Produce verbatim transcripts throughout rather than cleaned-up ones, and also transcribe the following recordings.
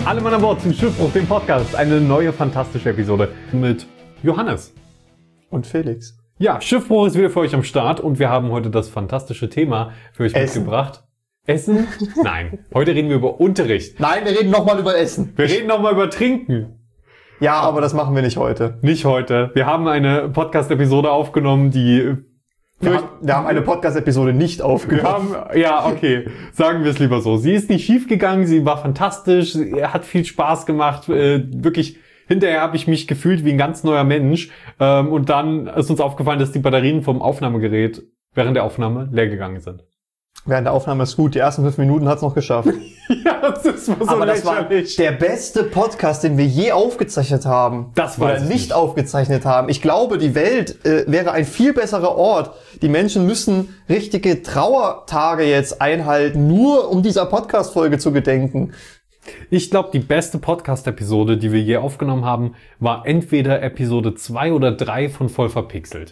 Alle Mann an Bord zum Schiffbruch, dem Podcast. Eine neue fantastische Episode mit Johannes. Und Felix. Ja, Schiffbruch ist wieder für euch am Start und wir haben heute das fantastische Thema für euch Essen. mitgebracht. Essen? Nein. Heute reden wir über Unterricht. Nein, wir reden nochmal über Essen. Wir reden nochmal über Trinken. Ja, aber das machen wir nicht heute. Nicht heute. Wir haben eine Podcast-Episode aufgenommen, die... Wir haben, wir haben eine Podcast-Episode nicht Wir aufgenommen. haben, ja, okay. Sagen wir es lieber so. Sie ist nicht schief gegangen, sie war fantastisch, sie hat viel Spaß gemacht, äh, wirklich... Hinterher habe ich mich gefühlt wie ein ganz neuer Mensch. Ähm, und dann ist uns aufgefallen, dass die Batterien vom Aufnahmegerät während der Aufnahme leer gegangen sind. Während der Aufnahme ist gut. Die ersten fünf Minuten hat's noch geschafft. Ja, das war so aber das war lächerlich. der beste Podcast, den wir je aufgezeichnet haben. Das Oder weiß ich nicht, nicht. aufgezeichnet haben. Ich glaube, die Welt äh, wäre ein viel besserer Ort. Die Menschen müssen richtige Trauertage jetzt einhalten, nur um dieser Podcast-Folge zu gedenken. Ich glaube, die beste Podcast-Episode, die wir je aufgenommen haben, war entweder Episode zwei oder drei von Voll verpixelt.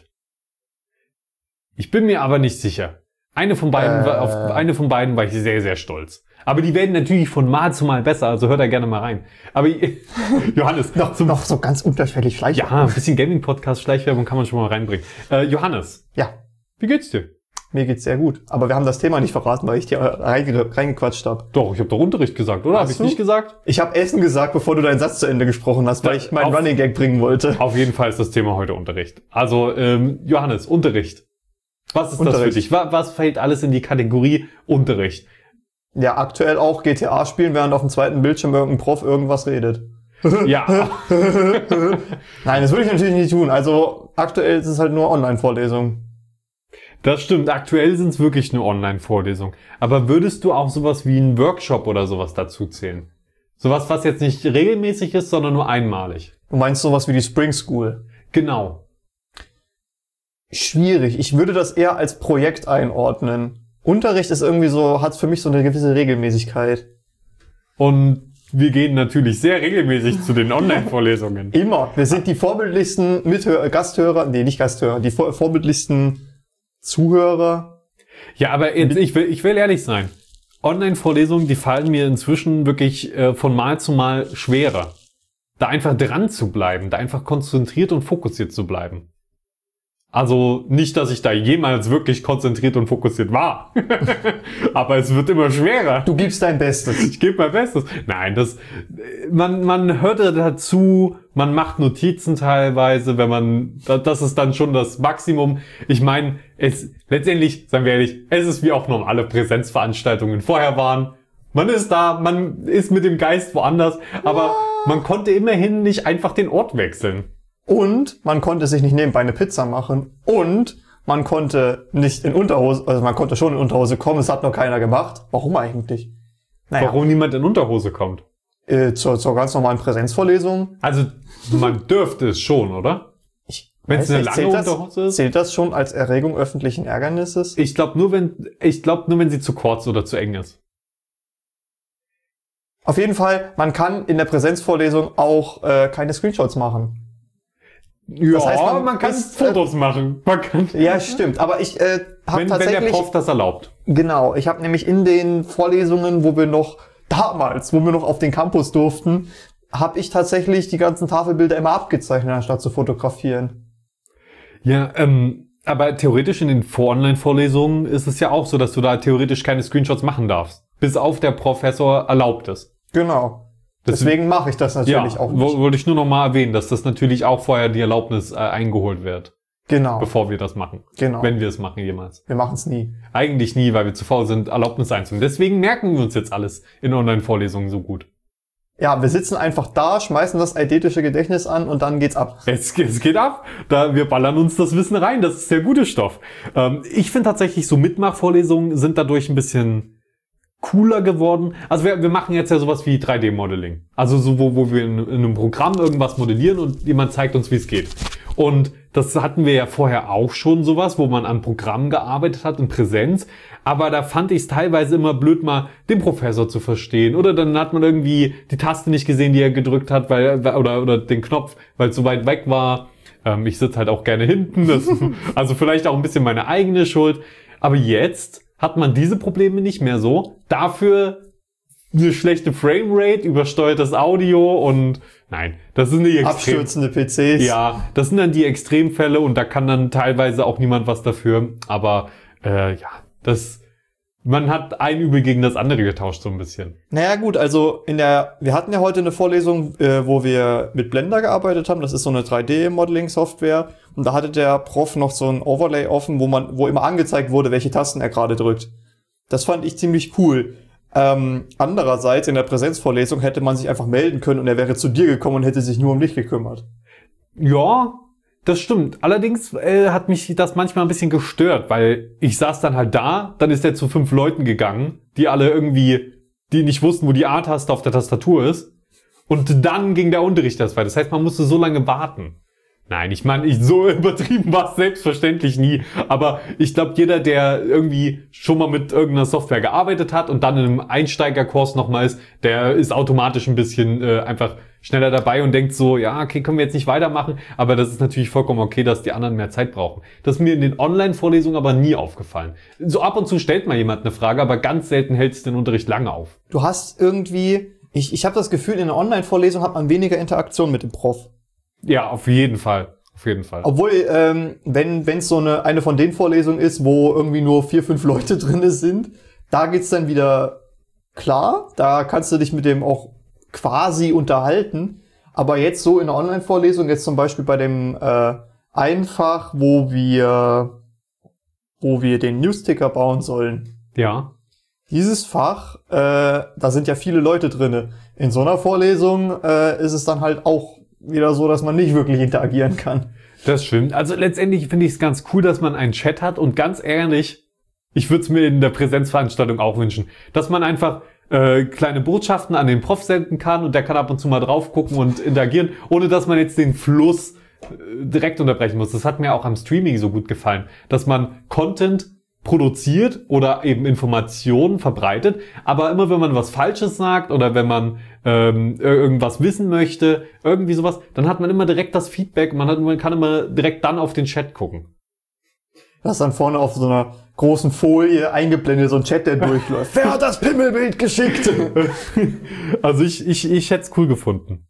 Ich bin mir aber nicht sicher. Eine von beiden, Äh. war, auf eine von beiden war ich sehr, sehr stolz. Aber die werden natürlich von Mal zu Mal besser, also hört da gerne mal rein. Aber Johannes, Noch, zum, noch so ganz unterschwellig Schleichwerbung. ja, ein bisschen Gaming-Podcast, Schleichwerbung kann man schon mal reinbringen. Äh, Johannes, Ja, wie geht's dir? mir geht's sehr gut. Aber wir haben das Thema nicht verraten, weil ich dir reinge reingequatscht habe. Doch, ich habe doch Unterricht gesagt, oder? Habe ich Hast du? nicht gesagt? Ich habe Essen gesagt, bevor du deinen Satz zu Ende gesprochen hast, weil Ja, ich meinen auf- Running Gag bringen wollte. Auf jeden Fall ist das Thema heute Unterricht. Also, ähm, Johannes, Unterricht. Was ist das für Unterricht. dich? Was, was fällt alles in die Kategorie Unterricht? Ja, aktuell auch G T A spielen, während auf dem zweiten Bildschirm irgendein Prof irgendwas redet. Ja, Nein, das würde ich natürlich nicht tun. Also aktuell ist es halt nur Online-Vorlesungen. das stimmt. Aktuell sind es wirklich nur Online-Vorlesungen. Aber würdest du auch sowas wie einen Workshop oder sowas dazu zählen? Sowas, was jetzt nicht regelmäßig ist, sondern nur einmalig. Du meinst sowas wie die Spring School? Genau. Schwierig. Ich würde das eher als Projekt einordnen. Unterricht ist irgendwie so, hat für mich so eine gewisse Regelmäßigkeit. Und wir gehen natürlich sehr regelmäßig zu den Online-Vorlesungen. Immer. Wir sind die vorbildlichsten Mithörer, Gasthörer, nee, nicht Gasthörer, die vor vorbildlichsten Zuhörer. Ja, aber jetzt, ich will, ich will ehrlich sein. Online-Vorlesungen, die fallen mir inzwischen wirklich äh, von Mal zu Mal schwerer. Da einfach dran zu bleiben, da einfach konzentriert und fokussiert zu bleiben. Also nicht, dass ich da jemals wirklich konzentriert und fokussiert war. Aber es wird immer schwerer. Du gibst dein Bestes. Ich gebe mein Bestes. Nein, das, man, man hört ja dazu, man macht Notizen teilweise, wenn man, das ist dann schon das Maximum. Ich meine, es, letztendlich, seien wir ehrlich, es ist wie auch normale Präsenzveranstaltungen vorher waren. Man ist da, man ist mit dem Geist woanders, aber man konnte immerhin nicht einfach den Ort wechseln. Und man konnte sich nicht nebenbei eine Pizza machen. Und man konnte nicht in Unterhose, also man konnte schon in Unterhose kommen, es hat noch keiner gemacht. Warum eigentlich? Naja, Warum niemand in Unterhose kommt. Äh, zur, zur ganz normalen Präsenzvorlesung. Also, man dürfte es schon, oder? Ich Wenn es weiß eine nicht, lange zählt das, Unterhose ist? Zählt das schon als Erregung öffentlichen Ärgernisses? Ich glaube nur, wenn, ich glaube nur, wenn sie zu kurz oder zu eng ist. Auf jeden Fall, man kann in der Präsenzvorlesung auch äh, keine Screenshots machen. Ja, Das heißt, man man kann ist, äh, Fotos machen. Man kann, Ja, stimmt. Aber ich äh, habe wenn, wenn der tatsächlich... Prof das erlaubt. Genau, ich habe nämlich in den Vorlesungen, wo wir noch damals, wo wir noch auf den Campus durften, habe ich tatsächlich die ganzen Tafelbilder immer abgezeichnet, anstatt zu fotografieren. Ja, ähm, aber theoretisch in den Vor-Online-Vorlesungen ist es ja auch so, dass du da theoretisch keine Screenshots machen darfst. Bis auf der Professor erlaubt es. Genau. Das- Deswegen mache ich das natürlich ja, auch nicht. wo- wollte ich nur noch mal erwähnen, dass das natürlich auch vorher die Erlaubnis äh, eingeholt wird, Genau, bevor wir das machen. genau. Wenn wir es machen jemals. Wir machen es nie. Eigentlich nie, weil wir zu faul sind, Erlaubnis einzuholen. Deswegen merken wir uns jetzt alles in Online-Vorlesungen so gut. Ja, wir sitzen einfach da, schmeißen das eidetische Gedächtnis an und dann geht's ab. Es, es geht ab. Da, wir ballern uns das Wissen rein. Das ist sehr guter Stoff. Ähm, ich finde tatsächlich, so Mitmachvorlesungen sind dadurch ein bisschen cooler geworden. Also wir, wir machen jetzt ja sowas wie drei D-Modeling. Also so, wo, wo wir in, in einem Programm irgendwas modellieren und jemand zeigt uns, wie es geht. Und das hatten wir ja vorher auch schon sowas, wo man an Programmen gearbeitet hat in Präsenz. Aber da fand ich es teilweise immer blöd, mal den Professor zu verstehen. Oder dann hat man irgendwie die Taste nicht gesehen, die er gedrückt hat, weil oder oder den Knopf, weil es so weit weg war. Ähm, ich sitze halt auch gerne hinten. Das, also vielleicht auch ein bisschen meine eigene Schuld. Aber jetzt hat man diese Probleme nicht mehr so. Dafür eine schlechte Framerate, übersteuertes Audio und nein, das sind die extrem, abstürzende P Cs. Ja, das sind dann die Extremfälle und da kann dann teilweise auch niemand was dafür. Aber äh, ja, das man hat ein Übel gegen das andere getauscht so ein bisschen. Naja gut, also in der, wir hatten ja heute eine Vorlesung, äh, wo wir mit Blender gearbeitet haben. Das ist so eine drei D-Modeling-Software. Und da hatte der Prof noch so ein Overlay offen, wo man, wo immer angezeigt wurde, welche Tasten er gerade drückt. Das fand ich ziemlich cool. Ähm, andererseits in der Präsenzvorlesung hätte man sich einfach melden können und er wäre zu dir gekommen und hätte sich nur um dich gekümmert. Ja, das stimmt. Allerdings äh, hat mich das manchmal ein bisschen gestört, weil ich saß dann halt da, dann ist er zu fünf Leuten gegangen, die alle irgendwie, die nicht wussten, wo die A-Taste auf der Tastatur ist. Und dann ging der Unterricht erst weiter. Das heißt, man musste so lange warten. Nein, ich meine, ich, so übertrieben war es selbstverständlich nie. Aber ich glaube, jeder, der irgendwie schon mal mit irgendeiner Software gearbeitet hat und dann in einem Einsteigerkurs nochmal ist, der ist automatisch ein bisschen äh, einfach schneller dabei und denkt so, ja, okay, können wir jetzt nicht weitermachen. Aber das ist natürlich vollkommen okay, dass die anderen mehr Zeit brauchen. Das ist mir in den Online-Vorlesungen aber nie aufgefallen. So ab und zu stellt mal jemand eine Frage, aber ganz selten hält es den Unterricht lange auf. Du hast irgendwie, ich, ich habe das Gefühl, in einer Online-Vorlesung hat man weniger Interaktion mit dem Prof. Ja, auf jeden Fall. Auf jeden Fall. Obwohl, ähm, wenn wenn es so eine eine von den Vorlesungen ist, wo irgendwie nur vier, fünf Leute drin sind, da geht's dann wieder klar. Da kannst du dich mit dem auch quasi unterhalten. Aber jetzt so in einer Online-Vorlesung, jetzt zum Beispiel bei dem äh, Einfach, wo wir wo wir den Newsticker bauen sollen. Ja. Dieses Fach, äh, da sind ja viele Leute drinne. In so einer Vorlesung äh, ist es dann halt auch wieder so, dass man nicht wirklich interagieren kann. Das stimmt. Also letztendlich finde ich es ganz cool, dass man einen Chat hat und ganz ehrlich, ich würde es mir in der Präsenzveranstaltung auch wünschen, dass man einfach äh, kleine Botschaften an den Prof senden kann und der kann ab und zu mal drauf gucken und interagieren, ohne dass man jetzt den Fluss äh, direkt unterbrechen muss. Das hat mir auch am Streaming so gut gefallen, dass man Content produziert oder eben Informationen verbreitet, aber immer wenn man was Falsches sagt oder wenn man ähm, irgendwas wissen möchte, irgendwie sowas, dann hat man immer direkt das Feedback, man, hat, man kann immer direkt dann auf den Chat gucken. Das ist dann vorne auf so einer großen Folie eingeblendet, so ein Chat, der durchläuft. Wer hat das Pimmelbild geschickt? Also ich, ich, ich hätte es cool gefunden.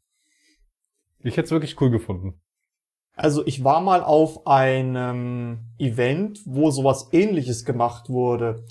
Ich hätte es wirklich cool gefunden. Also ich war mal auf einem Event, wo sowas Ähnliches gemacht wurde.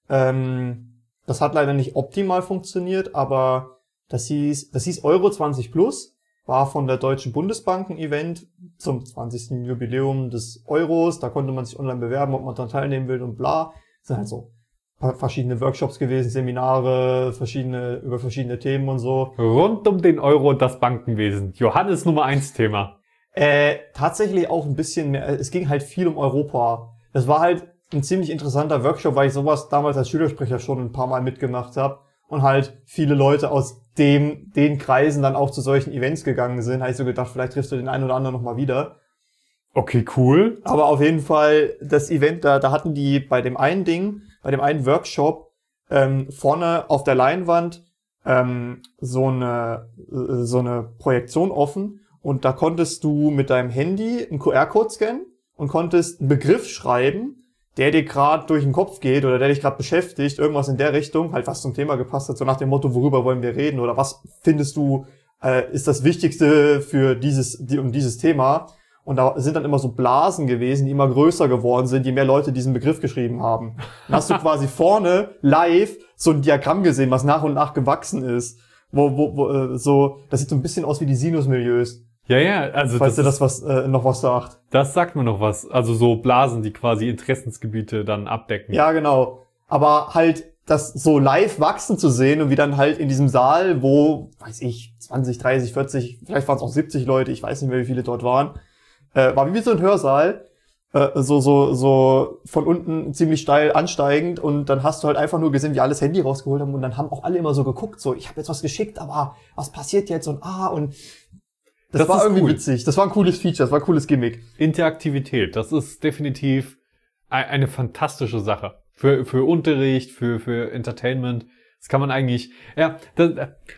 Ähm, das hat leider nicht optimal funktioniert, aber das hieß, das hieß Euro zwanzig Plus, war von der Deutschen Bundesbank ein Event zum zwanzigsten Jubiläum des Euros. Da konnte man sich online bewerben, ob man daran teilnehmen will und bla. Das sind halt so verschiedene Workshops gewesen, Seminare, verschiedene über verschiedene Themen und so. Rund um den Euro und das Bankenwesen. Johannes Nummer eins Thema. Äh, tatsächlich auch ein bisschen mehr, es ging halt viel um Europa. Das war halt ein ziemlich interessanter Workshop, weil ich sowas damals als Schülersprecher schon ein paar Mal mitgemacht habe und halt viele Leute aus dem, den Kreisen dann auch zu solchen Events gegangen sind. Habe ich so gedacht, vielleicht triffst du den einen oder anderen nochmal wieder. Okay, cool. Aber auf jeden Fall, das Event, da, da hatten die bei dem einen Ding, bei dem einen Workshop, ähm, vorne auf der Leinwand ähm, so eine äh, so eine Projektion offen. Und da konntest du mit deinem Handy einen Q R-Code scannen und konntest einen Begriff schreiben, der dir gerade durch den Kopf geht oder der dich gerade beschäftigt, irgendwas in der Richtung, halt was zum Thema gepasst hat, so nach dem Motto, worüber wollen wir reden oder was findest du, äh, ist das Wichtigste für dieses, die, um dieses Thema. Und da sind dann immer so Blasen gewesen, die immer größer geworden sind, je mehr Leute diesen Begriff geschrieben haben. Dann hast du quasi vorne live so ein Diagramm gesehen, was nach und nach gewachsen ist. Wo, wo, wo, äh, so, das sieht so ein bisschen aus wie die Sinusmilieus. Ja, ja, also falls das dir das was äh, noch was sagt. Das sagt mir noch was. Also so Blasen, die quasi Interessensgebiete dann abdecken. Ja, genau. Aber halt das so live wachsen zu sehen und wie dann halt in diesem Saal, wo, weiß ich, zwanzig, dreißig, vierzig, vielleicht waren es auch siebzig Leute, ich weiß nicht mehr, wie viele dort waren, äh, war wie so ein Hörsaal, äh, so so so von unten ziemlich steil ansteigend und dann hast du halt einfach nur gesehen, wie alles Handy rausgeholt haben und dann haben auch alle immer so geguckt, so, ich habe jetzt was geschickt, aber was passiert jetzt und ah und Das, das war irgendwie cool. Witzig. Das war ein cooles Feature, das war ein cooles Gimmick. Interaktivität, das ist definitiv eine fantastische Sache. Für, für Unterricht, für, für Entertainment. Das kann man eigentlich, ja, das,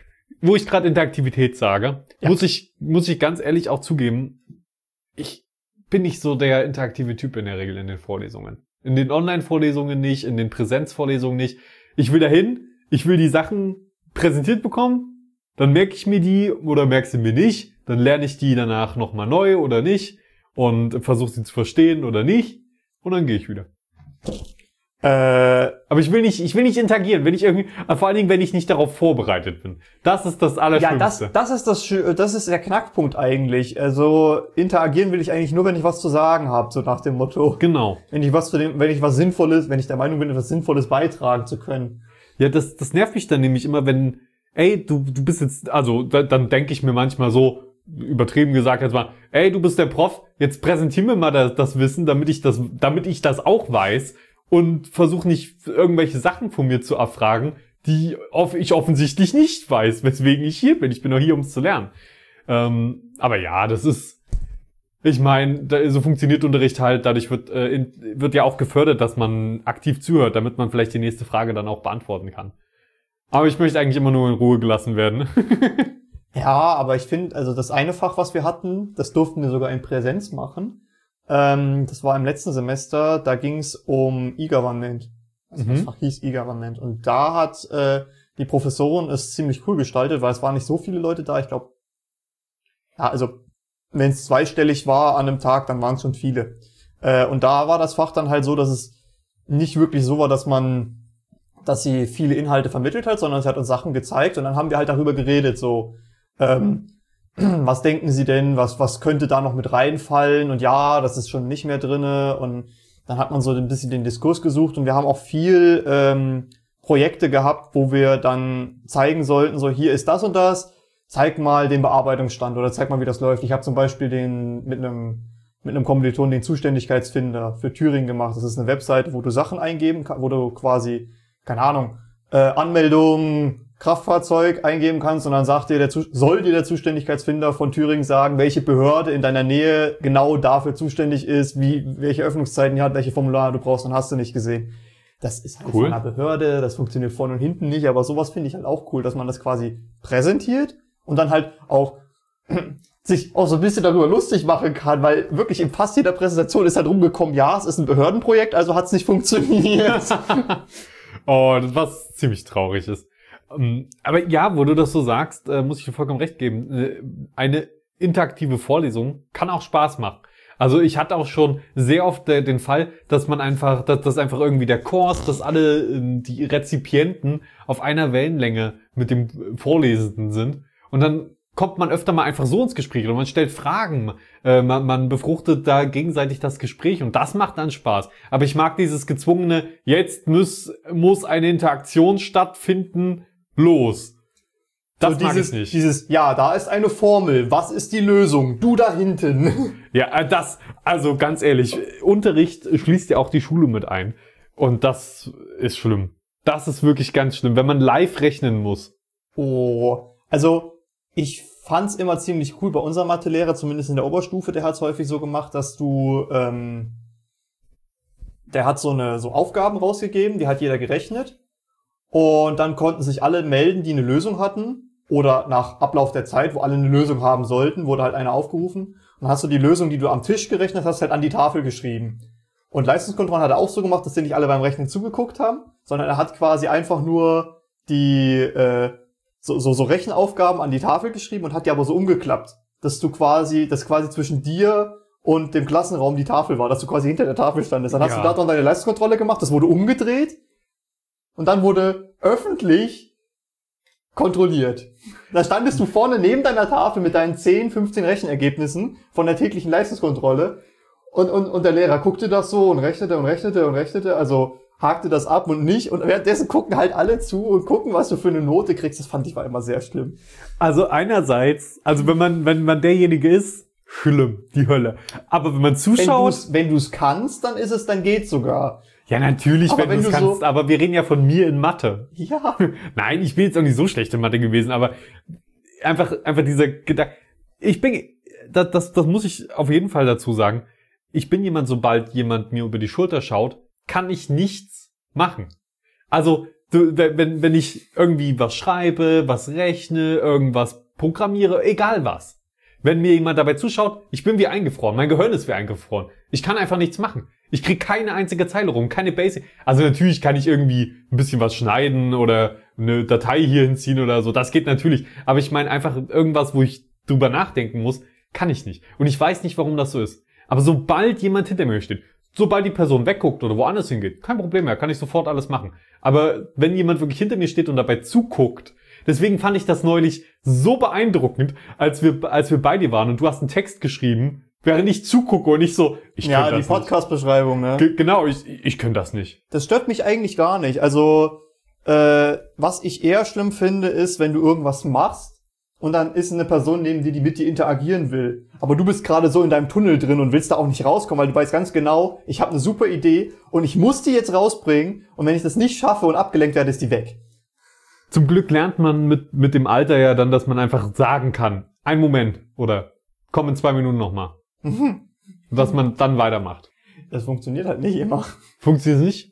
wo ich gerade Interaktivität sage, ja. muss ich, muss ich ganz ehrlich auch zugeben, ich bin nicht so der interaktive Typ in der Regel in den Vorlesungen. In den Online-Vorlesungen nicht, in den Präsenzvorlesungen nicht. Ich will dahin, ich will die Sachen präsentiert bekomme, dann merke ich mir die oder merke sie mir nicht, dann lerne ich die danach nochmal neu oder nicht und versuche sie zu verstehen oder nicht und dann gehe ich wieder. Äh, Aber ich will nicht, ich will nicht interagieren, wenn ich irgendwie, vor allen Dingen, wenn ich nicht darauf vorbereitet bin. Das ist das Allerschlimmste. ja, das, das ist das, Schö- das ist der Knackpunkt eigentlich. Also interagieren will ich eigentlich nur, wenn ich was zu sagen habe, so nach dem Motto. Genau. Wenn ich was zu dem, wenn ich was Sinnvolles, wenn ich der Meinung bin, etwas Sinnvolles beitragen zu können. Ja, das, das nervt mich dann nämlich immer, wenn, ey, du, du bist jetzt, also, da, dann denke ich mir manchmal so, übertrieben gesagt jetzt mal, ey, du bist der Prof, jetzt präsentier mir mal das, das Wissen, damit ich das, damit ich das auch weiß und versuche nicht irgendwelche Sachen von mir zu erfragen, die off- ich offensichtlich nicht weiß, weswegen ich hier bin. Ich bin doch hier, um es zu lernen. Ähm, aber ja, das ist, ich meine, so funktioniert Unterricht halt, dadurch wird, äh, in, wird ja auch gefördert, dass man aktiv zuhört, damit man vielleicht die nächste Frage dann auch beantworten kann. Aber ich möchte eigentlich immer nur in Ruhe gelassen werden. Ja, aber ich finde, also das eine Fach, was wir hatten, das durften wir sogar in Präsenz machen. Ähm, das war im letzten Semester, da ging es um E-Government. Also Mhm. das Fach hieß E-Government. Und da hat äh, die Professorin es ziemlich cool gestaltet, weil es waren nicht so viele Leute da. Ich glaube, ja, also wenn es zweistellig war an einem Tag, dann waren es schon viele. Äh, und da war das Fach dann halt so, dass es nicht wirklich so war, dass man, dass sie viele Inhalte vermittelt hat, sondern sie hat uns Sachen gezeigt und dann haben wir halt darüber geredet, so, ähm, was denken Sie denn, was was könnte da noch mit reinfallen und ja, das ist schon nicht mehr drinne und dann hat man so ein bisschen den Diskurs gesucht und wir haben auch viel ähm, Projekte gehabt, wo wir dann zeigen sollten, so hier ist das und das, zeig mal den Bearbeitungsstand oder zeig mal, wie das läuft. Ich habe zum Beispiel den mit einem mit einem Kommiliton den Zuständigkeitsfinder für Thüringen gemacht. Das ist eine Webseite, wo du Sachen eingeben kannst, wo du quasi, keine Ahnung, äh, Anmeldung, Kraftfahrzeug eingeben kannst und dann sagt dir der, soll dir der Zuständigkeitsfinder von Thüringen sagen, welche Behörde in deiner Nähe genau dafür zuständig ist, wie, welche Öffnungszeiten die hat, welche Formulare du brauchst und hast du nicht gesehen. Das ist halt Cool. von einer Behörde, das funktioniert vorne und hinten nicht, aber sowas finde ich halt auch cool, dass man das quasi präsentiert und dann halt auch sich auch so ein bisschen darüber lustig machen kann, weil wirklich in fast jeder Präsentation ist halt rumgekommen, ja, es ist ein Behördenprojekt, also hat es nicht funktioniert. Oh, das was ziemlich traurig ist. Ähm, Aber ja, wo du das so sagst, äh, muss ich dir vollkommen recht geben. Äh, Eine interaktive Vorlesung kann auch Spaß machen. Also ich hatte auch schon sehr oft äh, den Fall, dass man einfach, dass, dass einfach irgendwie der Kurs, dass alle äh, die Rezipienten auf einer Wellenlänge mit dem Vorlesenden sind und dann kommt man öfter mal einfach so ins Gespräch oder man stellt Fragen, äh, man, man befruchtet da gegenseitig das Gespräch und das macht dann Spaß. Aber ich mag dieses gezwungene, jetzt muss, muss eine Interaktion stattfinden, los. Das so mag dieses, ich nicht. Dieses, ja, da ist eine Formel, was ist die Lösung? Du da hinten. Ja, äh, das, also ganz ehrlich, Unterricht schließt ja auch die Schule mit ein. Und das ist schlimm. Das ist wirklich ganz schlimm, wenn man live rechnen muss. Oh, also ich fand's immer ziemlich cool bei unserem Mathelehrer, zumindest in der Oberstufe, der hat's häufig so gemacht, dass du, ähm, der hat so eine so Aufgaben rausgegeben, die hat jeder gerechnet und dann konnten sich alle melden, die eine Lösung hatten oder nach Ablauf der Zeit, wo alle eine Lösung haben sollten, wurde halt einer aufgerufen und dann hast du die Lösung, die du am Tisch gerechnet hast, halt an die Tafel geschrieben. Und Leistungskontrollen hat er auch so gemacht, dass die nicht alle beim Rechnen zugeguckt haben, sondern er hat quasi einfach nur die äh, so, so, so Rechenaufgaben an die Tafel geschrieben und hat die aber so umgeklappt, dass du quasi, dass quasi zwischen dir und dem Klassenraum die Tafel war, dass du quasi hinter der Tafel standest. Dann hast Ja. du da dann deine Leistungskontrolle gemacht, das wurde umgedreht und dann wurde öffentlich kontrolliert. Da standest du vorne neben deiner Tafel mit deinen zehn, fünfzehn Rechenergebnissen von der täglichen Leistungskontrolle und, und, und der Lehrer guckte das so und rechnete und rechnete und rechnete, also hakte das ab und nicht und währenddessen gucken halt alle zu und gucken, was du für eine Note kriegst. Das fand ich war immer sehr schlimm. Also einerseits, also wenn man, wenn man derjenige ist, schlimm, die Hölle. Aber wenn man Wenn zuschaut, du's, wenn du's kannst, dann ist es, dann geht's sogar. ja natürlich, Aber wenn, wenn du es du so- kannst, aber wir reden ja von mir in Mathe. Ja. Nein, ich bin jetzt auch nicht so schlecht in Mathe gewesen, aber einfach, einfach dieser Gedanke. Ich bin, das, das, das muss ich auf jeden Fall dazu sagen. Ich bin jemand, sobald jemand mir über die Schulter schaut, kann ich nichts machen. Also, du, wenn, wenn ich irgendwie was schreibe, was rechne, irgendwas programmiere, egal was. Wenn mir jemand dabei zuschaut, ich bin wie eingefroren, mein Gehirn ist wie eingefroren. Ich kann einfach nichts machen. Ich krieg keine einzige Zeile rum, keine Basic. Also natürlich kann ich irgendwie ein bisschen was schneiden oder eine Datei hier hinziehen oder so. Das geht natürlich. Aber ich meine einfach irgendwas, wo ich drüber nachdenken muss, kann ich nicht. Und ich weiß nicht, warum das so ist. Aber sobald jemand hinter mir steht, sobald die Person wegguckt oder woanders hingeht, kein Problem mehr, kann ich sofort alles machen. Aber wenn jemand wirklich hinter mir steht und dabei zuguckt, deswegen fand ich das neulich so beeindruckend, als wir, als wir bei dir waren und du hast einen Text geschrieben, während ich zugucke und ich so, ich Ja, die Podcast-Beschreibung, ne? G- genau, ich, ich könnte das nicht. Das stört mich eigentlich gar nicht. Also, äh, was ich eher schlimm finde, ist, wenn du irgendwas machst und dann ist eine Person neben dir, die mit dir interagieren will. Aber du bist gerade so in deinem Tunnel drin und willst da auch nicht rauskommen, weil du weißt ganz genau, ich habe eine super Idee und ich muss die jetzt rausbringen und wenn ich das nicht schaffe und abgelenkt werde, ist die weg. Zum Glück lernt man mit, mit dem Alter ja dann, dass man einfach sagen kann, einen Moment oder komm in zwei Minuten nochmal. Mhm. Dass man dann weitermacht. Das funktioniert halt nicht immer. Funktioniert nicht?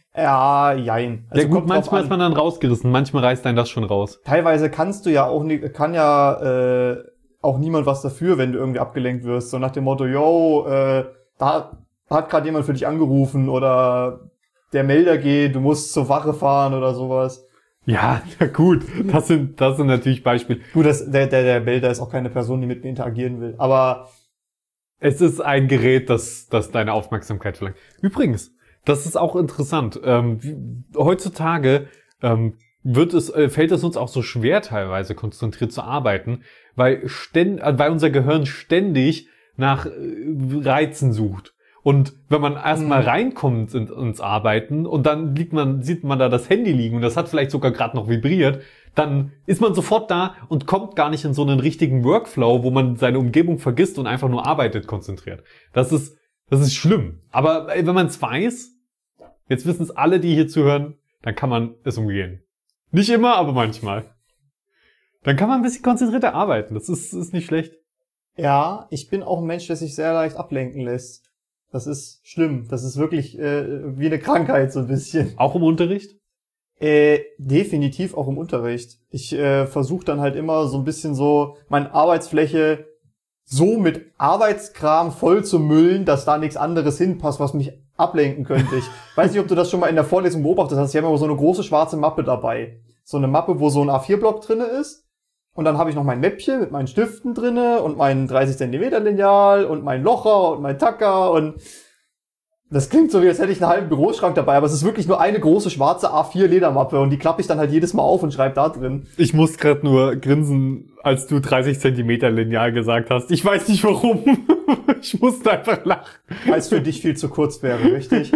Ja, jein. Also ja gut, kommt drauf manchmal an. ist man dann rausgerissen, manchmal reißt einen das schon raus. Teilweise kannst du ja auch nicht, kann ja äh, auch niemand was dafür, wenn du irgendwie abgelenkt wirst. So nach dem Motto, yo, äh, da hat gerade jemand für dich angerufen oder der Melder geht, du musst zur Wache fahren oder sowas. Ja, ja gut, das sind, das sind natürlich Beispiele. Gut, das, der, der, der Melder ist auch keine Person, die mit mir interagieren will. Aber Es ist ein Gerät, das, das deine Aufmerksamkeit verlangt. Übrigens, das ist auch interessant. Ähm, wie, heutzutage ähm, wird es, äh, fällt es uns auch so schwer, teilweise konzentriert zu arbeiten, weil, ständ, äh, weil unser Gehirn ständig nach äh, Reizen sucht. Und wenn man erstmal Mhm. reinkommt in, ins Arbeiten und dann liegt man, sieht man da das Handy liegen und das hat vielleicht sogar gerade noch vibriert, dann ist man sofort da und kommt gar nicht in so einen richtigen Workflow, wo man seine Umgebung vergisst und einfach nur arbeitet konzentriert. Das ist, das ist schlimm. Aber ey, wenn man es weiß, jetzt wissen es alle, die hier zuhören, dann kann man es umgehen. Nicht immer, aber manchmal. Dann kann man ein bisschen konzentrierter arbeiten. Das ist, ist nicht schlecht. ja, ich bin auch ein Mensch, der sich sehr leicht ablenken lässt. Das ist schlimm. Das ist wirklich äh, wie eine Krankheit so ein bisschen. Auch im Unterricht? Äh, definitiv auch im Unterricht. Ich äh, versuche dann halt immer so ein bisschen so meine Arbeitsfläche so mit Arbeitskram voll zu müllen, dass da nichts anderes hinpasst, was mich ablenken könnte. Ich weiß nicht, ob du das schon mal in der Vorlesung beobachtet hast. Ich habe immer so eine große schwarze Mappe dabei. So eine Mappe, wo so ein A vier Block drinne ist. Und dann habe ich noch mein Mäppchen mit meinen Stiften drinne und meinen dreißig Zentimeter Lineal und mein Locher und mein Tacker und das klingt so, wie als hätte ich einen halben Büroschrank dabei, aber es ist wirklich nur eine große schwarze A vier Ledermappe und die klappe ich dann halt jedes Mal auf und schreibe da drin. Ich muss gerade nur grinsen, als du dreißig Zentimeter Lineal gesagt hast. Ich weiß nicht warum. Ich musste einfach lachen. Weil es für dich viel zu kurz wäre, richtig?